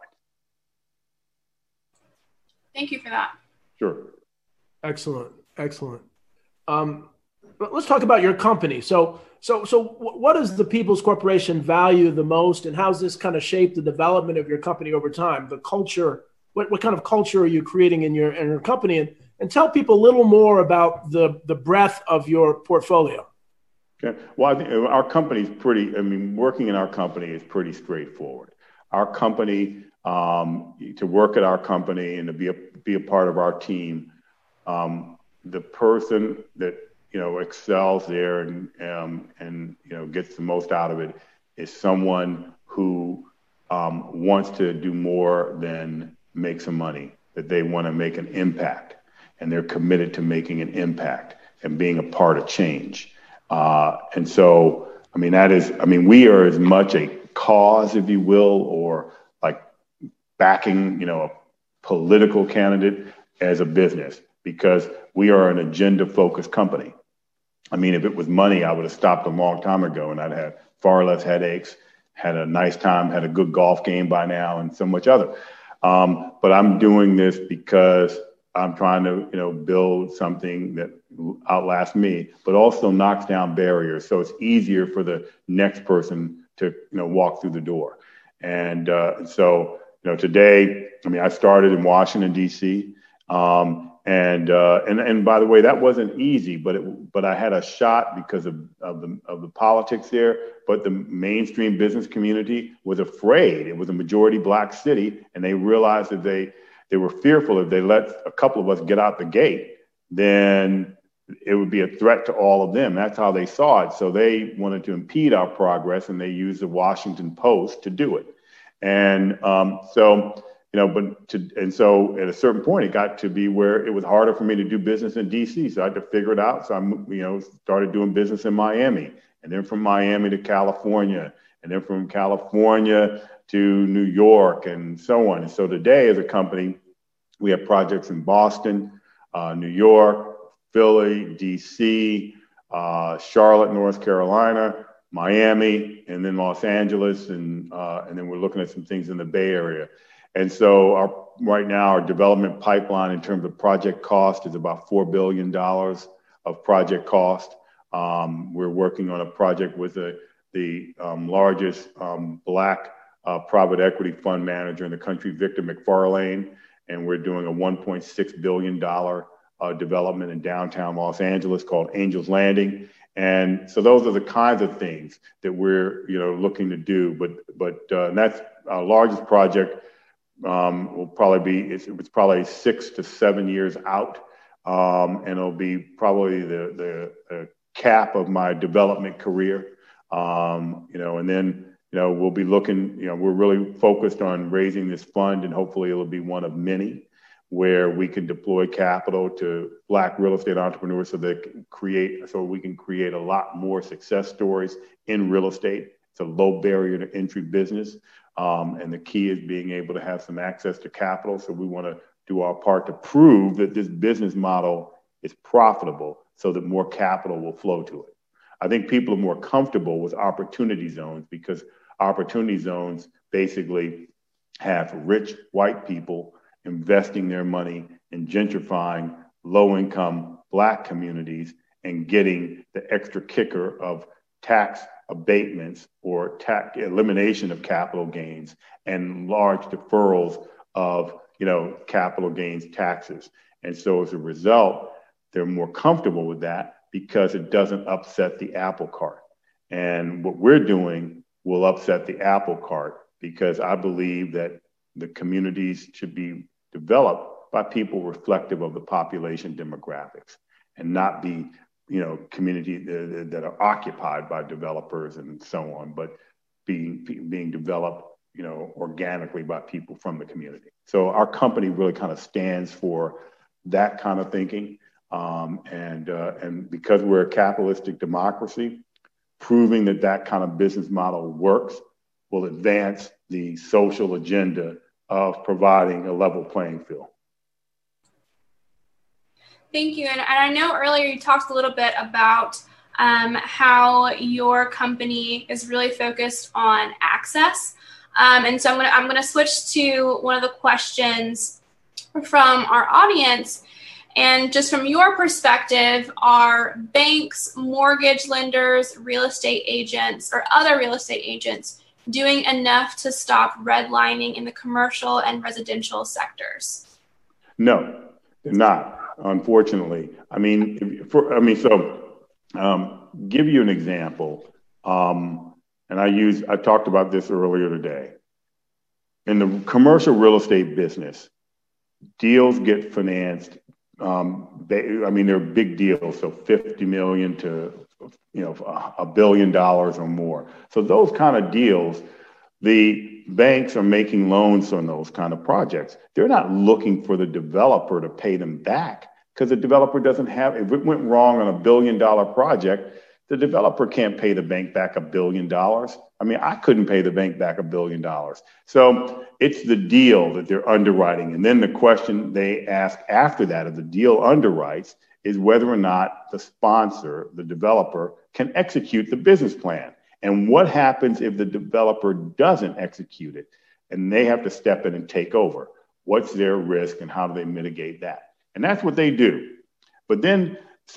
Thank you for that. Sure. Excellent. Let's talk about your company. So what does the People's Corporation value the most, and how's this kind of shaped the development of your company over time? The culture, what kind of culture are you creating in your company? And tell people a little more about the breadth of your portfolio. Okay. Well, I think our company is working in our company is pretty straightforward. Our company, to work at our company and to be a part of our team, the person that excels there and gets the most out of it is someone who wants to do more than make some money, that they want to make an impact, and they're committed to making an impact and being a part of change. And so, we are as much a cause, if you will, or like backing, a political candidate as a business, because we are an agenda-focused company. If it was money, I would have stopped a long time ago, and I'd have far less headaches, had a nice time, had a good golf game by now, and so much other. But I'm doing this because I'm trying to, build something that outlasts me, but also knocks down barriers, so it's easier for the next person to, walk through the door. And so, today, I started in Washington, D.C. And by the way, that wasn't easy, but I had a shot because of the politics there. But the mainstream business community was afraid. It was a majority Black city, and they realized that they were fearful if they let a couple of us get out the gate, then it would be a threat to all of them. That's how they saw it. So they wanted to impede our progress, and they used the Washington Post to do it. And so at a certain point, it got to be where it was harder for me to do business in DC. So I had to figure it out. So I, started doing business in Miami, and then from Miami to California, and then from California to New York, and so on. And so today, as a company, we have projects in Boston, New York, Philly, DC, Charlotte, North Carolina, Miami, and then Los Angeles, and then we're looking at some things in the Bay Area. And so right now, our development pipeline in terms of project cost is about $4 billion of project cost. We're working on a project with the largest Black private equity fund manager in the country, Victor McFarlane, and we're doing a $1.6 billion development in downtown Los Angeles called Angels Landing. And so those are the kinds of things that we're looking to do. But that's our largest project. Will probably be it's probably 6 to 7 years out, and it'll be probably the cap of my development career. And then we'll be looking. We're really focused on raising this fund, and hopefully it'll be one of many where we can deploy capital to Black real estate entrepreneurs so we can create a lot more success stories in real estate. It's a low barrier to entry business. And the key is being able to have some access to capital. So we want to do our part to prove that this business model is profitable so that more capital will flow to it. I think people are more comfortable with opportunity zones because opportunity zones basically have rich white people investing their money in gentrifying low-income Black communities and getting the extra kicker of tax abatements or tax elimination of capital gains and large deferrals of capital gains taxes. And so as a result, they're more comfortable with that because it doesn't upset the apple cart. And what we're doing will upset the apple cart because I believe that the communities should be developed by people reflective of the population demographics and not be community that are occupied by developers and so on, but being developed, organically by people from the community. So our company really kind of stands for that kind of thinking. And because we're a capitalistic democracy, proving that that kind of business model works will advance the social agenda of providing a level playing field. Thank you. And I know earlier you talked a little bit about how your company is really focused on access. And so I'm going to switch to one of the questions from our audience. And just from your perspective, are banks, mortgage lenders, real estate agents, or other real estate agents doing enough to stop redlining in the commercial and residential sectors? No, they're not, unfortunately. Give you an example. And I talked about this earlier today. In the commercial real estate business, deals get financed. They're big deals, so $50 million to $1 billion or more. So those kind of deals, the banks are making loans on those kind of projects. They're not looking for the developer to pay them back because the developer doesn't have. If it went wrong on a $1 billion project, the developer can't pay the bank back $1 billion. I couldn't pay the bank back $1 billion. So it's the deal that they're underwriting. And then the question they ask after that, if the deal underwrites, is whether or not the sponsor, the developer, can execute the business plan. And what happens if the developer doesn't execute it and they have to step in and take over? What's their risk and how do they mitigate that? And that's what they do. But then,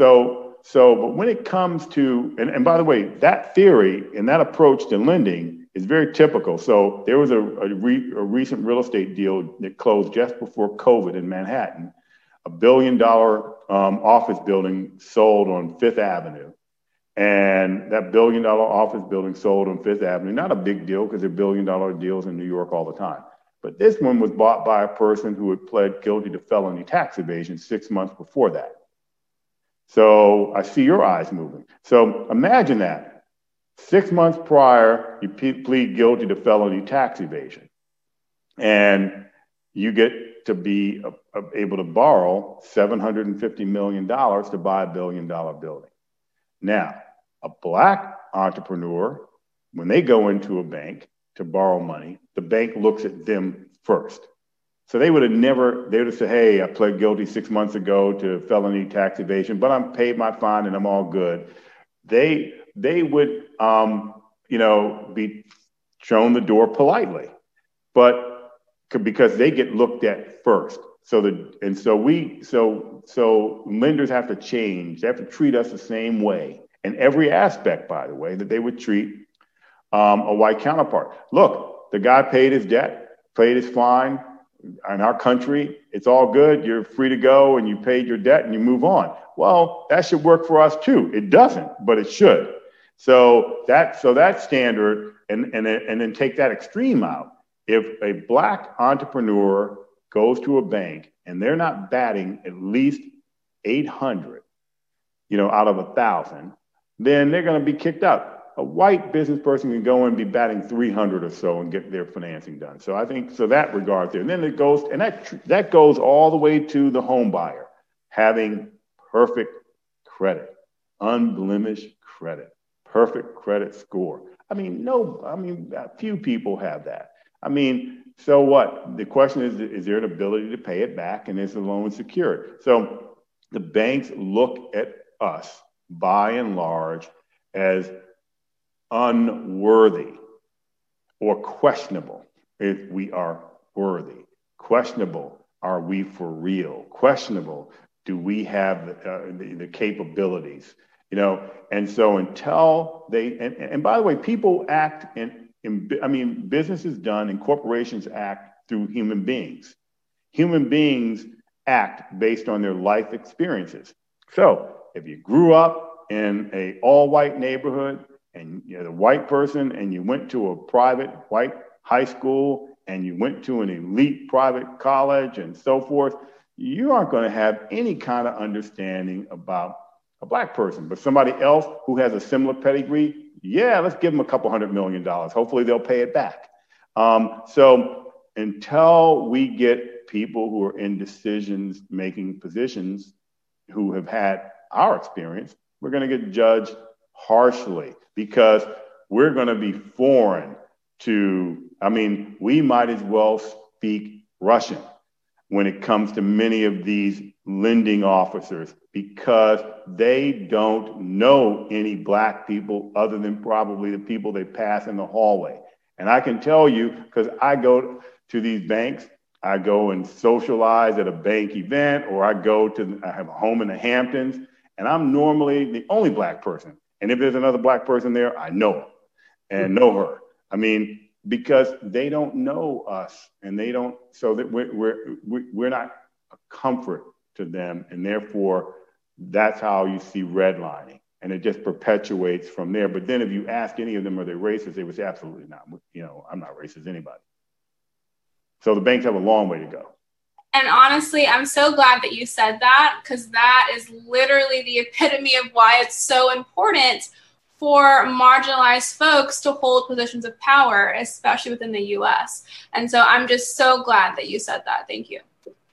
but when it comes to, and by the way, that theory and that approach to lending is very typical. So there was a recent real estate deal that closed just before COVID in Manhattan, $1 billion office building sold on Fifth Avenue. And that $1 billion office building sold on Fifth Avenue, not a big deal because they're $1 billion deals in New York all the time. But this one was bought by a person who had pled guilty to felony tax evasion 6 months before that. So I see your eyes moving. So imagine that. 6 months prior, you plead guilty to felony tax evasion. And you get to be able to borrow $750 million to buy $1 billion building. Now, a Black entrepreneur, when they go into a bank to borrow money, the bank looks at them first. So they would have said, hey, I pled guilty 6 months ago to felony tax evasion, but I'm paid my fine and I'm all good. They would, be shown the door politely, but because they get looked at first. So lenders have to change. They have to treat us the same way in every aspect, by the way, that they would treat a white counterpart. Look, the guy paid his debt, paid his fine. In our country, it's all good. You're free to go and you paid your debt and you move on. Well, that should work for us too. It doesn't, but it should. So that standard, and then take that extreme out. If a Black entrepreneur goes to a bank and they're not batting at least 800, out of 1,000, then they're going to be kicked out. A white business person can go and be batting 300 or so and get their financing done. So I think, that regard there. And then it goes, and that goes all the way to the home buyer having perfect credit, unblemished credit, perfect credit score. Few people have that. So what? The question is there an ability to pay it back, and is the loan secured? So the banks look at us, by and large, as unworthy or questionable if we are worthy. Questionable, are we for real? Questionable, do we have the capabilities? And so until they, and by the way, people act business is done and corporations act through human beings. Human beings act based on their life experiences. So if you grew up in an all-white neighborhood and you're a white person and you went to a private white high school and you went to an elite private college and so forth, you aren't going to have any kind of understanding about a Black person. But somebody else who has a similar pedigree, yeah, let's give them $200 million. Hopefully they'll pay it back. So until we get people who are in decision-making positions who have had our experience, we're going to get judged harshly because we're going to be foreign to, we might as well speak Russian when it comes to many of these lending officers because they don't know any Black people other than probably the people they pass in the hallway. And I can tell you, because I go to these banks, I go and socialize at a bank event, or I have a home in the Hamptons, and I'm normally the only Black person. And if there's another Black person there, I know him and know her. Because they don't know us, and they don't, so that we're not a comfort to them, and therefore that's how you see redlining, and it just perpetuates from there. But then if you ask any of them, are they racist? They would say, absolutely not. I'm not racist, anybody. So the banks have a long way to go. And honestly, I'm so glad that you said that, because that is literally the epitome of why it's so important for marginalized folks to hold positions of power, especially within the U.S. And so I'm just so glad that you said that. Thank you.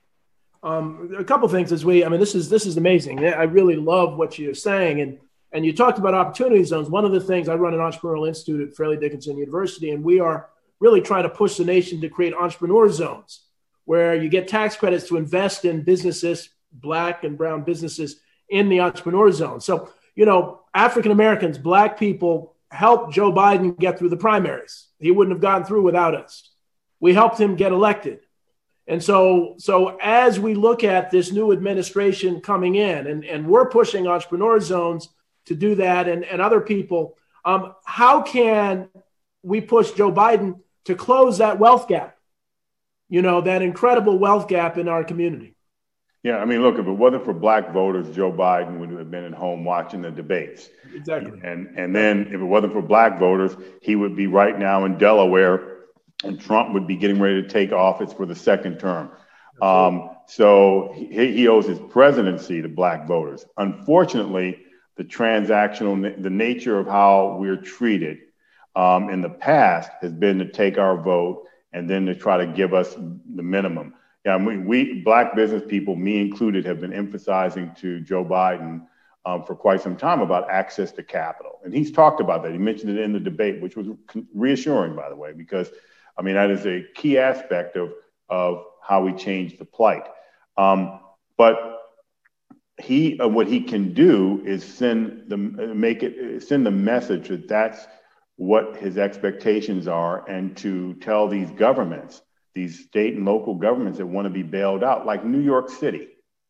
A couple of things this is amazing. I really love what you're saying. And you talked about opportunity zones. One of the things, I run an entrepreneurial institute at Fairleigh Dickinson University, and we are really trying to push the nation to create entrepreneur zones where you get tax credits to invest in businesses, Black and brown businesses in the entrepreneur zone. So, African Americans, Black people helped Joe Biden get through the primaries. He wouldn't have gotten through without us. We helped him get elected. And so as we look at this new administration coming in, and we're pushing entrepreneur zones to do that, and other people, how can we push Joe Biden to close that wealth gap, that incredible wealth gap in our community? Yeah, look, if it wasn't for Black voters, Joe Biden would have been at home watching the debates. Exactly. And then if it wasn't for Black voters, he would be right now in Delaware, and Trump would be getting ready to take office for the second term. So he owes his presidency to Black voters. Unfortunately, the nature of how we're treated in the past has been to take our vote and then to try to give us the minimum. Yeah, we Black business people, me included, have been emphasizing to Joe Biden for quite some time about access to capital. And he's talked about that. He mentioned it in the debate, which was reassuring, by the way, because, that is a key aspect of how we change the plight. But what he can do is send the message that that's what his expectations are, and to tell these governments, these state and local governments that want to be bailed out, like New York City,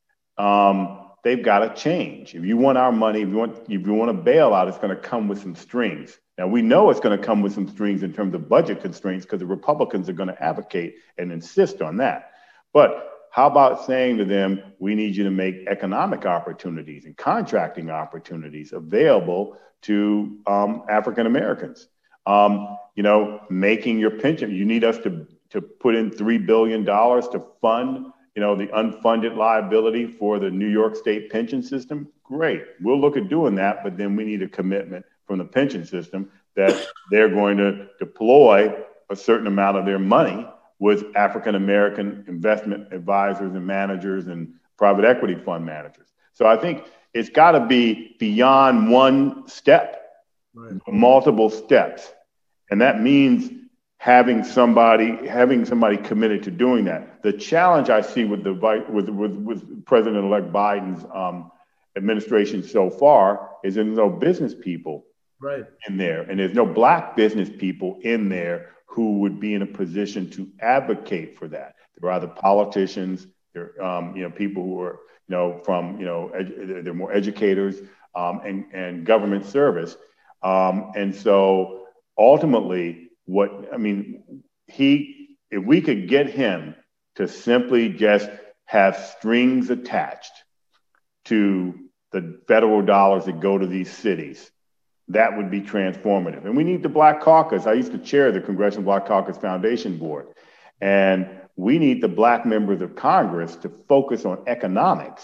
they've got to change. If you want our money, if you want a bailout, it's going to come with some strings. Now, we know it's going to come with some strings in terms of budget constraints, because the Republicans are going to advocate and insist on that. But how about saying to them, we need you to make economic opportunities and contracting opportunities available to African Americans? Making your pension. You need us to put in $3 billion to fund, the unfunded liability for the New York State pension system. Great. We'll look at doing that, but then we need a commitment from the pension system that they're going to deploy a certain amount of their money with African American investment advisors and managers and private equity fund managers. So I think it's got to be beyond one step, right, multiple steps. And that means having somebody committed to doing that. The challenge I see with President-elect Biden's administration so far is there's no business people right in there, and there's no Black business people in there who would be in a position to advocate for that. There are either politicians, there people who are they're more educators and government service, and so ultimately, if we could get him to simply just have strings attached to the federal dollars that go to these cities, that would be transformative. And we need the Black Caucus. I used to chair the Congressional Black Caucus Foundation Board. And we need the Black members of Congress to focus on economics.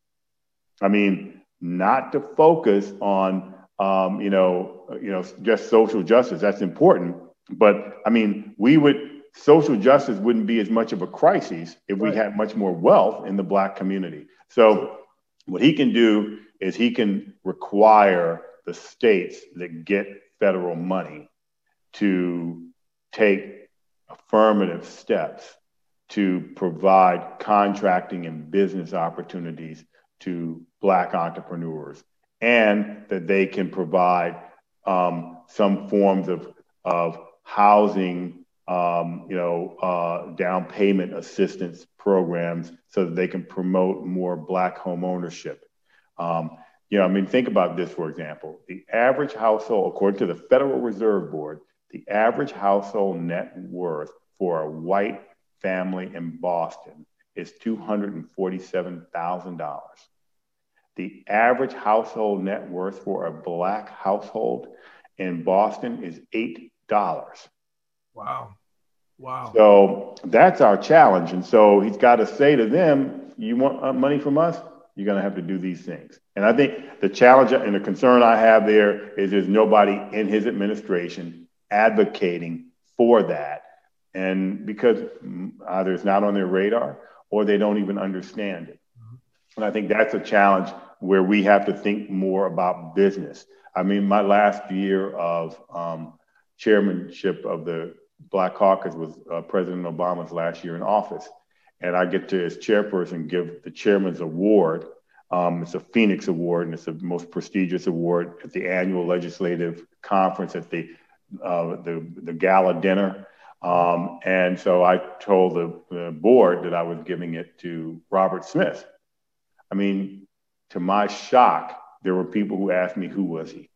Not to focus on, just social justice. That's important. But we would social justice wouldn't be as much of a crisis if we had much more wealth in the Black community. So what he can do is he can require the states that get federal money to take affirmative steps to provide contracting and business opportunities to Black entrepreneurs, and that they can provide some forms of housing, down payment assistance programs so that they can promote more Black home ownership. Think about this, for example. The average household, according to the Federal Reserve Board, the average household net worth for a white family in Boston is $247,000. The average household net worth for a Black household in Boston is $8. Wow. So that's our challenge. And so he's got to say to them, you want money from us? You're going to have to do these things. And I think the challenge and the concern I have there is there's nobody in his administration advocating for that. And because either it's not on their radar or they don't even understand it. And I think that's a challenge where we have to think more about business. I mean, my last year of chairmanship of the Black Caucus was President Obama's last year in office. And I get to, as chairperson, give the chairman's award. It's a Phoenix Award, and it's the most prestigious award at the annual legislative conference at the gala dinner. And so I told the board that I was giving it to Robert Smith. I mean, to my shock, there were people who asked me, who was he?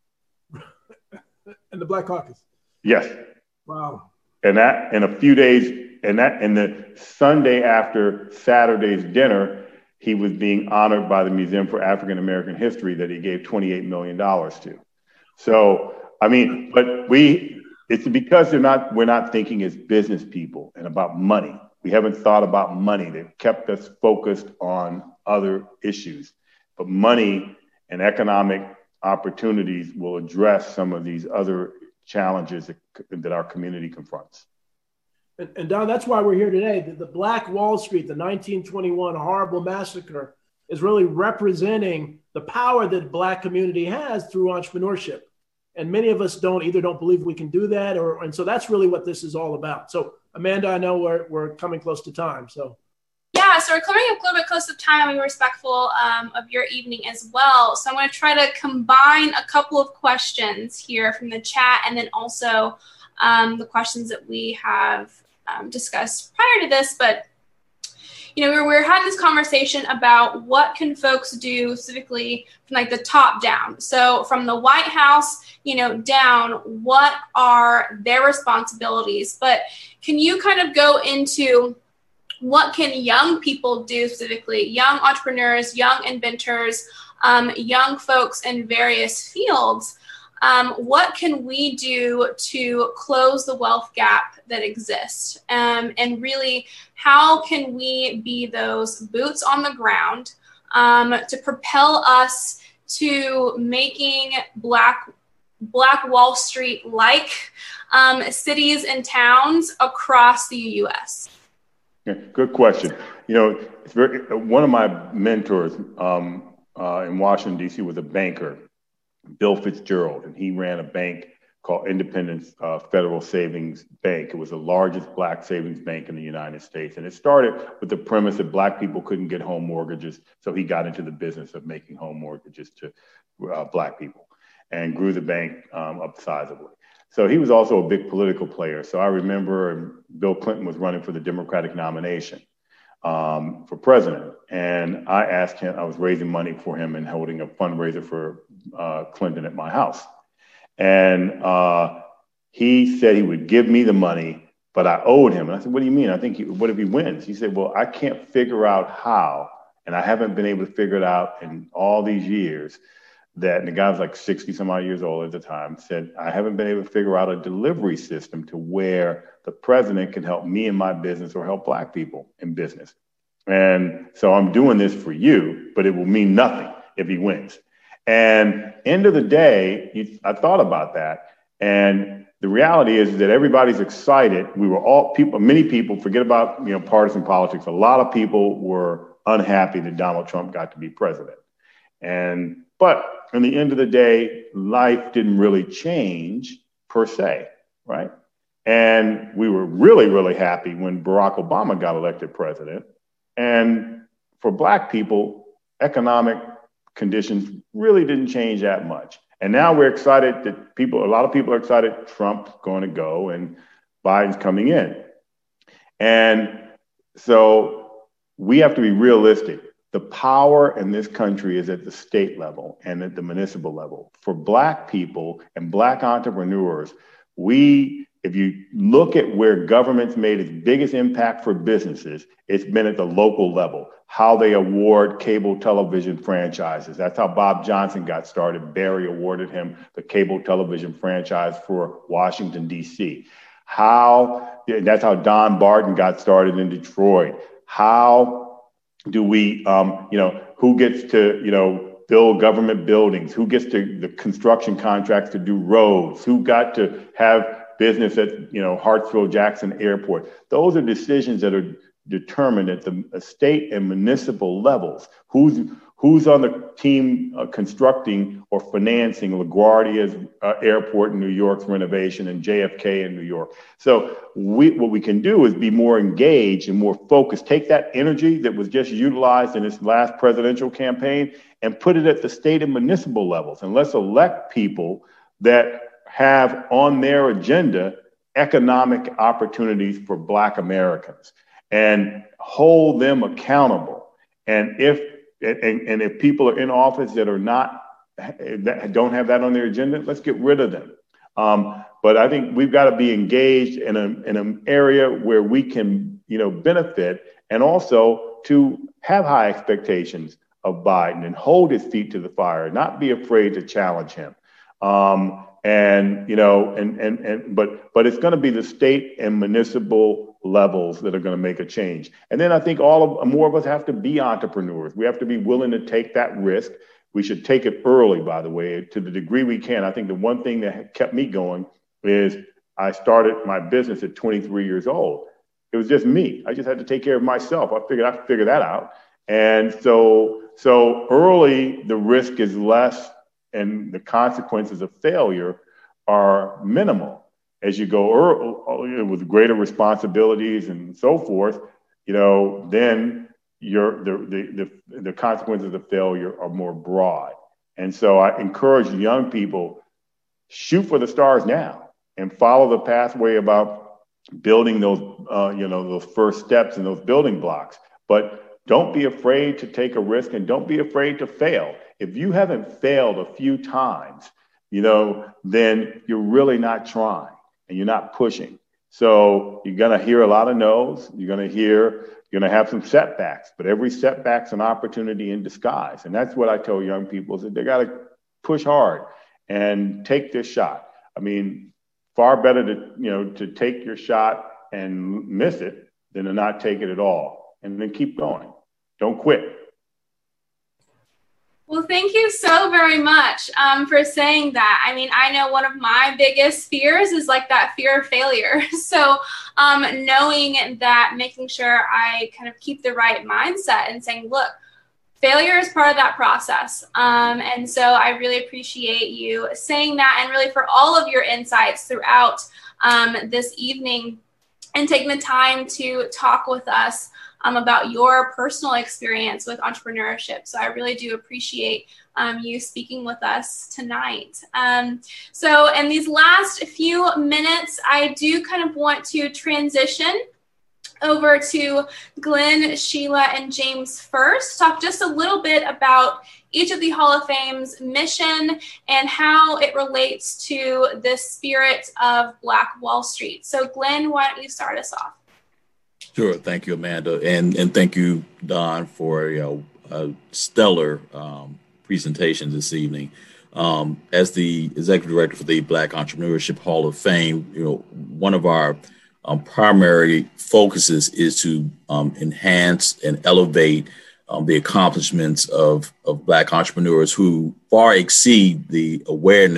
In the Black Caucus? Yes. Wow. And that in a few days, and the Sunday after Saturday's dinner, he was being honored by the Museum for African American History that he gave $28 million to. So, I mean, but it's because we're not thinking as business people and about money. We haven't thought about money. They've kept us focused on other issues. But money and economic opportunities will address some of these other challenges that our community confronts. And Don, that's why we're here today. The Black Wall Street, the 1921 horrible massacre, is really representing the power that Black community has through entrepreneurship. And many of us don't believe we can do that. And so that's really what this is all about. So Amanda, I know we're coming close to time. So we're coming up a little bit close to time. I'm respectful of your evening as well. So I'm going to try to combine a couple of questions here from the chat, and then also the questions that we have discussed prior to this. But we're having this conversation about what can folks do specifically from like the top down. So from the White House, down, what are their responsibilities? But can you kind of go into what can young people do specifically, young entrepreneurs, young inventors, young folks in various fields? What can we do to close the wealth gap that exists? And really, how can we be those boots on the ground to propel us to making Black Wall Street like cities and towns across the U.S.? Yeah, good question. It's one of my mentors in Washington, D.C. was a banker, Bill Fitzgerald, and he ran a bank called Independence Federal Savings Bank. It was the largest Black savings bank in the United States. And it started with the premise that Black people couldn't get home mortgages. So he got into the business of making home mortgages to Black people and grew the bank up sizably. So he was also a big political player. So I remember Bill Clinton was running for the Democratic nomination for president. And I asked him, I was raising money for him and holding a fundraiser for Clinton at my house. And he said he would give me the money, but I owed him. And I said, what do you mean? What if he wins? He said, well, I can't figure out how, and I haven't been able to figure it out in all these years. And the guy was like 60 some odd years old at the time, said, I haven't been able to figure out a delivery system to where the president can help me in my business or help Black people in business. And so I'm doing this for you, but it will mean nothing if he wins. And end of the day, I thought about that. And the reality is that everybody's excited. Many people forget about, partisan politics. A lot of people were unhappy that Donald Trump got to be president. But in the end of the day, life didn't really change per se, right? And we were really, really happy when Barack Obama got elected president. And for Black people, economic conditions really didn't change that much. And now we're excited that a lot of people are excited Trump's going to go and Biden's coming in. And so we have to be realistic. The power in this country is at the state level and at the municipal level. For Black people and Black entrepreneurs, if you look at where government's made its biggest impact for businesses, it's been at the local level, how they award cable television franchises. That's how Bob Johnson got started. Barry awarded him the cable television franchise for Washington, D.C. That's how Don Barton got started in Detroit. How do we, who gets to, build government buildings? Who gets the construction contracts to do roads? Who got to have business at, Hartsfield-Jackson Airport? Those are decisions that are determined at the state and municipal levels. Who's on the team constructing or financing LaGuardia's airport in New York's renovation and JFK in New York? So what we can do is be more engaged and more focused. Take that energy that was just utilized in this last presidential campaign and put it at the state and municipal levels. And let's elect people that have on their agenda economic opportunities for Black Americans and hold them accountable. And if people are in office that don't have that on their agenda, let's get rid of them. But I think we've got to be engaged in an area where we can, benefit, and also to have high expectations of Biden and hold his feet to the fire, not be afraid to challenge him. But it's going to be the state and municipal levels that are going to make a change. And then I think more of us have to be entrepreneurs. We have to be willing to take that risk. We should take it early, by the way, to the degree we can. I think the one thing that kept me going is I started my business at 23 years old. It was just me. I just had to take care of myself. I figured that out. And so early, the risk is less and the consequences of failure are minimal. As you go with greater responsibilities and so forth, then the consequences of failure are more broad. And so I encourage young people, shoot for the stars now and follow the pathway about building those, those first steps and those building blocks. But don't be afraid to take a risk and don't be afraid to fail. If you haven't failed a few times, then you're really not trying and you're not pushing. So you're going to hear a lot of no's. You're going to have some setbacks, but every setback's an opportunity in disguise. And that's what I tell young people, is that they got to push hard and take this shot. I mean, far better to take your shot and miss it than to not take it at all, and then keep going. Don't quit. Well, thank you so very much for saying that. I mean, I know one of my biggest fears is like that fear of failure. So knowing that, making sure I kind of keep the right mindset and saying, look, failure is part of that process. And so I really appreciate you saying that, and really for all of your insights throughout this evening and taking the time to talk with us about your personal experience with entrepreneurship. So I really do appreciate you speaking with us tonight. So in these last few minutes, I do kind of want to transition over to Glenn, Sheila, and James first, talk just a little bit about each of the Hall of Fame's mission and how it relates to the spirit of Black Wall Street. So Glenn, why don't you start us off? Sure. Thank you, Amanda. And thank you, Don, for a stellar presentation this evening. As the executive director for the Black Entrepreneurship Hall of Fame, one of our primary focuses is to enhance and elevate the accomplishments of Black entrepreneurs who far exceed the awareness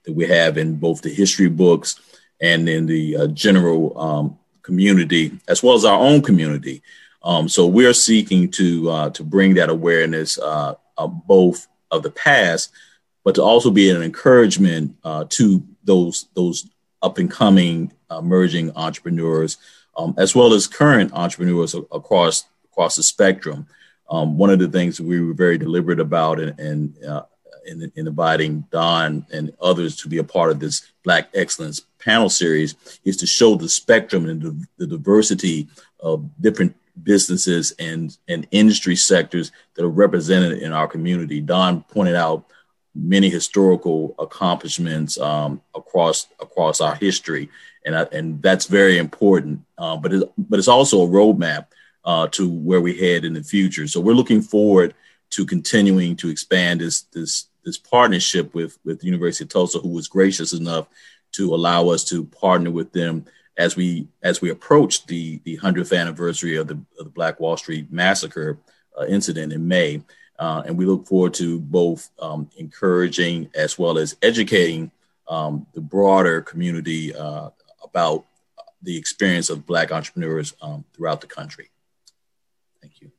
that we have in both the history books and in the general community, as well as our own community. So we're seeking to bring that awareness of both of the past, but to also be an encouragement to those up and coming emerging entrepreneurs, as well as current entrepreneurs across the spectrum. One of the things we were very deliberate about in inviting Don and others to be a part of this Black Excellence panel series is to show the spectrum and the diversity of different businesses and industry sectors that are represented in our community. Don pointed out many historical accomplishments across our history, and that's very important. But it's also a roadmap to where we head in the future. So we're looking forward to continuing to expand this partnership with the University of Tulsa, who was gracious enough to allow us to partner with them as we approach the 100th anniversary of the Black Wall Street Massacre incident in May. And we look forward to both encouraging as well as educating the broader community about the experience of Black entrepreneurs throughout the country. Thank you.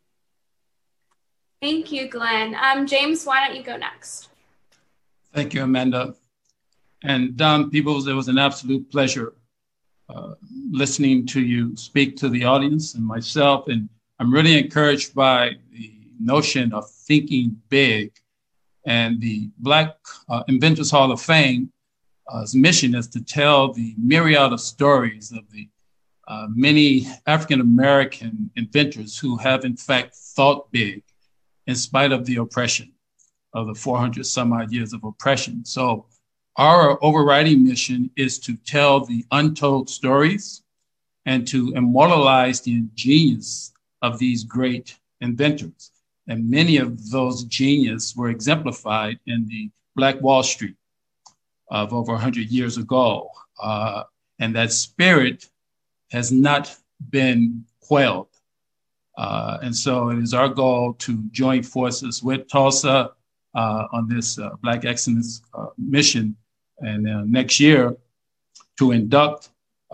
Thank you, Glenn. James, why don't you go next? Thank you, Amanda. And Don Peebles, it was an absolute pleasure listening to you speak to the audience and myself. And I'm really encouraged by the notion of thinking big. And the Black Inventors Hall of Fame's mission is to tell the myriad of stories of the many African-American inventors who have in fact thought big in spite of the oppression of the 400 some odd years of oppression. So our overriding mission is to tell the untold stories and to immortalize the genius of these great inventors. And many of those genius were exemplified in the Black Wall Street of over 100 years ago. And that spirit has not been quelled. And so it is our goal to join forces with Tulsa on this Black Excellence mission. And next year to induct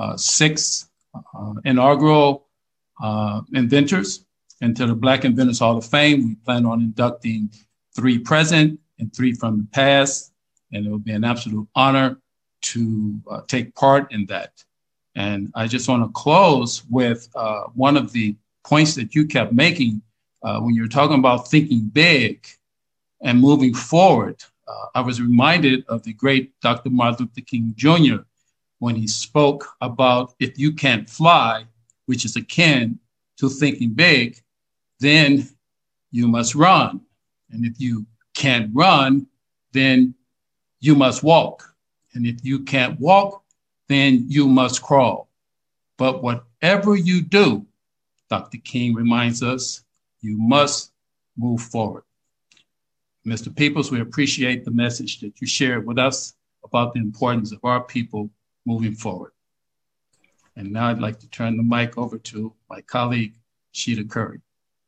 6 inaugural inventors into the Black Inventors Hall of Fame. We plan on inducting 3 present and 3 from the past. And it will be an absolute honor to take part in that. And I just want to close with one of the points that you kept making when you were talking about thinking big and moving forward. I was reminded of the great Dr. Martin Luther King Jr. when he spoke about if you can't fly, which is akin to thinking big, then you must run. And if you can't run, then you must walk. And if you can't walk, then you must crawl. But whatever you do, Dr. King reminds us, you must move forward. Mr. Peebles, we appreciate the message that you shared with us about the importance of our people moving forward. And now I'd like to turn the mic over to my colleague, Sheila Curry.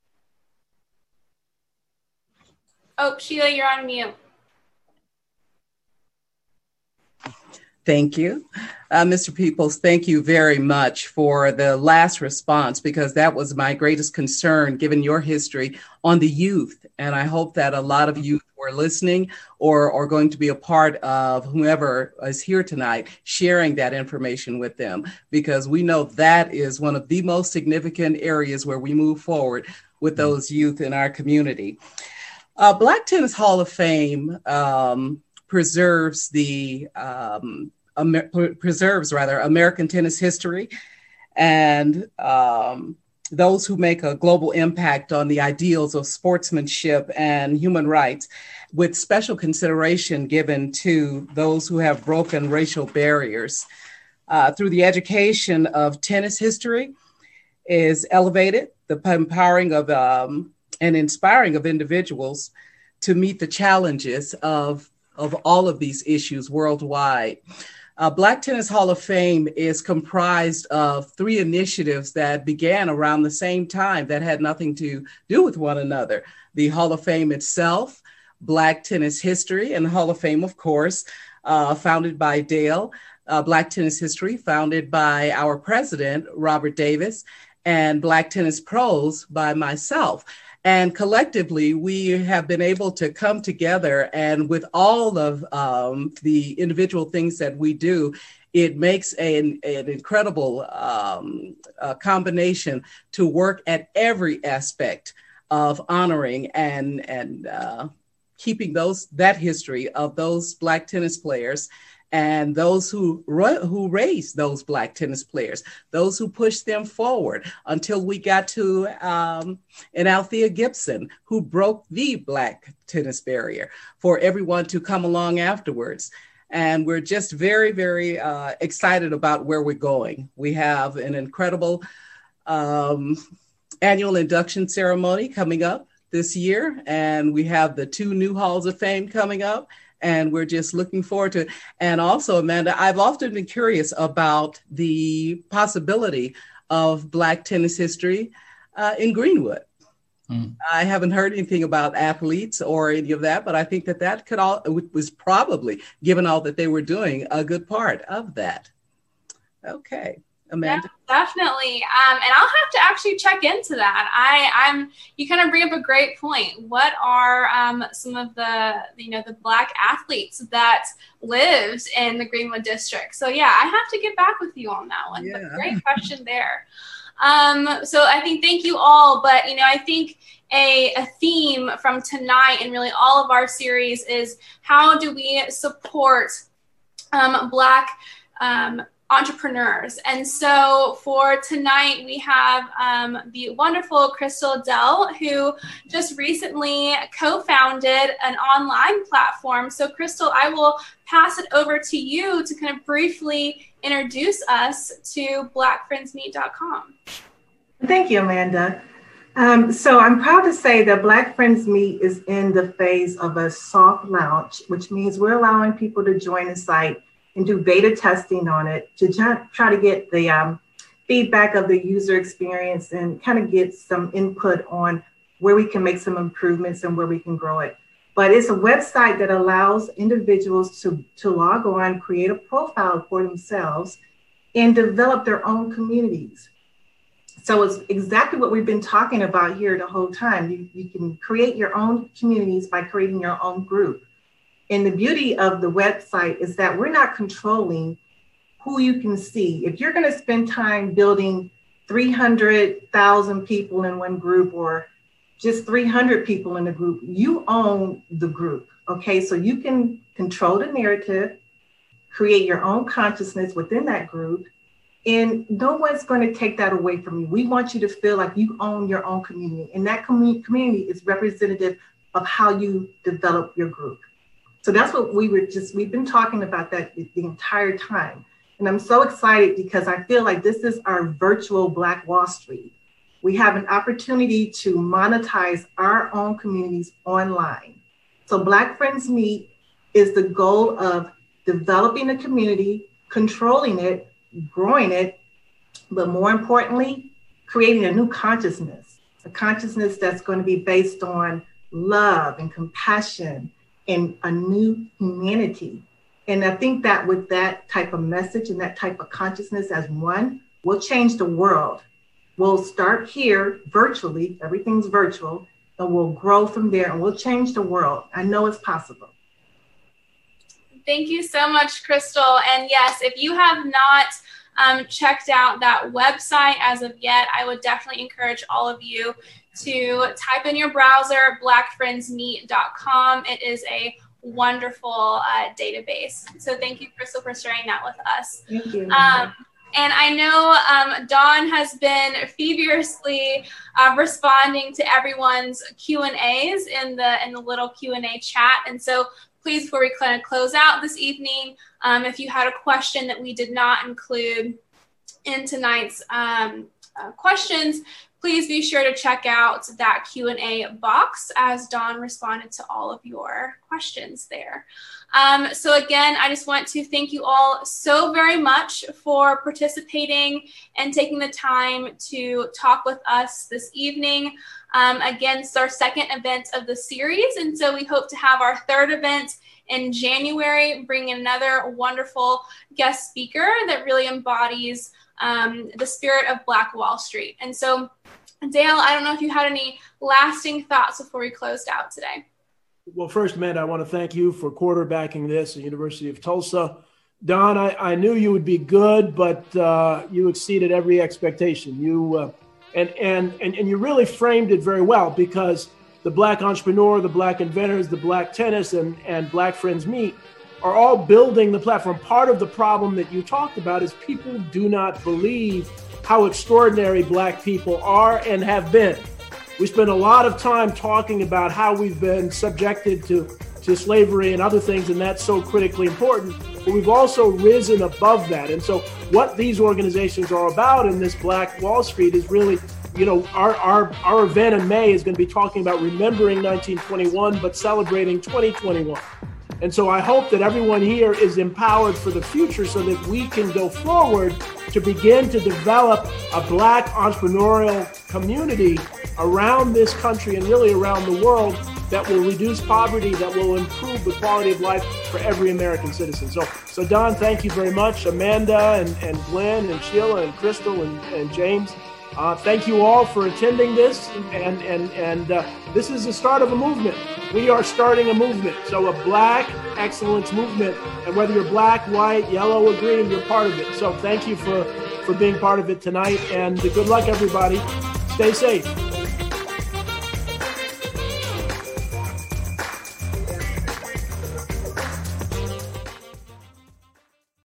Oh, Sheila, you're on mute. Thank you. Mr. Peebles, thank you very much for the last response, because that was my greatest concern, given your history on the youth. And I hope that a lot of youth were listening or are going to be a part of whoever is here tonight, sharing that information with them, because we know that is one of the most significant areas where we move forward with those youth in our community. Black Tennis Hall of Fame preserves American tennis history and those who make a global impact on the ideals of sportsmanship and human rights, with special consideration given to those who have broken racial barriers. Through the education of tennis history is elevated, the empowering of and inspiring of individuals to meet the challenges of all of these issues worldwide. Black Tennis Hall of Fame is comprised of 3 initiatives that began around the same time that had nothing to do with one another. The Hall of Fame itself, Black Tennis History, and the Hall of Fame, of course, founded by Dale, Black Tennis History, founded by our president, Robert Davis, and Black Tennis Pros by myself. And collectively, we have been able to come together, and with all of the individual things that we do, it makes an incredible combination to work at every aspect of honoring and keeping that history of those Black tennis players and those who raised those Black tennis players, those who pushed them forward until we got to an Althea Gibson, who broke the Black tennis barrier for everyone to come along afterwards. And we're just very, very excited about where we're going. We have an incredible annual induction ceremony coming up this year, and we have the 2 new Halls of Fame coming up. And we're just looking forward to it. And also, Amanda, I've often been curious about the possibility of Black tennis history in Greenwood. I haven't heard anything about athletes or any of that, but I think that was probably, given all that they were doing, a good part of that. Okay. Amanda? Yeah, definitely. And I'll have to actually check into that. You kind of bring up a great point. What are some of the Black athletes that lived in the Greenwood district? So yeah, I have to get back with you on that one. Yeah. But great question there. So I think thank you all, but I think a theme from tonight and really all of our series is how do we support Black entrepreneurs. And so for tonight, we have the wonderful Crystal Dell, who just recently co-founded an online platform. So Crystal, I will pass it over to you to kind of briefly introduce us to BlackFriendsMeet.com. Thank you, Amanda. So I'm proud to say that Black Friends Meet is in the phase of a soft launch, which means we're allowing people to join the site and do beta testing on it to try to get the feedback of the user experience and kind of get some input on where we can make some improvements and where we can grow it. But it's a website that allows individuals to log on, create a profile for themselves, and develop their own communities. So it's exactly what we've been talking about here the whole time. You can create your own communities by creating your own group. And the beauty of the website is that we're not controlling who you can see. If you're going to spend time building 300,000 people in one group or just 300 people in a group, you own the group. Okay, so you can control the narrative, create your own consciousness within that group, and no one's going to take that away from you. We want you to feel like you own your own community, and that community is representative of how you develop your group. So that's what we've been talking about that the entire time. And I'm so excited because I feel like this is our virtual Black Wall Street. We have an opportunity to monetize our own communities online. So Black Friends Meet is the goal of developing a community, controlling it, growing it, but more importantly, creating a new consciousness, a consciousness that's going to be based on love and compassion and a new humanity. And I think that with that type of message and that type of consciousness as one, we'll change the world. We'll start here virtually, everything's virtual, and we'll grow from there and we'll change the world. I know it's possible. Thank you so much, Crystal. And yes, if you have not checked out that website as of yet, I would definitely encourage all of you to type in your browser, blackfriendsmeet.com. It is a wonderful database. So thank you, Crystal, for sharing that with us. Thank you. And I know Dawn has been feverishly responding to everyone's Q&As in the little Q&A chat. And so please, before we kind of close out this evening, if you had a question that we did not include in tonight's questions, please be sure to check out that Q&A box as Dawn responded to all of your questions there. So again, I just want to thank you all so very much for participating and taking the time to talk with us this evening. Again, it's our second event of the series, and so we hope to have our third event in January, bring another wonderful guest speaker that really embodies the spirit of Black Wall Street. And so, Dale, I don't know if you had any lasting thoughts before we closed out today. Well, first, Amanda, I want to thank you for quarterbacking this at University of Tulsa. Don, I knew you would be good, but you exceeded every expectation. You and you really framed it very well, because the Black entrepreneur, the Black inventors, the Black tennis, and Black Friends Meet are all building the platform. Part of the problem that you talked about is people do not believe how extraordinary Black people are and have been. We spend a lot of time talking about how we've been subjected to slavery and other things, and that's so critically important. But we've also risen above that. And so what these organizations are about in this Black Wall Street is really, our event in May is going to be talking about remembering 1921, but celebrating 2021. And so I hope that everyone here is empowered for the future so that we can go forward to begin to develop a Black entrepreneurial community around this country and really around the world that will reduce poverty, that will improve the quality of life for every American citizen. So Don, thank you very much. Amanda and Glenn and Sheila and Crystal and James, thank you all for attending this. And this is the start of a movement. We are starting a movement. So a Black excellence movement. And whether you're Black, white, yellow, or green, you're part of it. So thank you for being part of it tonight. And good luck, everybody. Stay safe.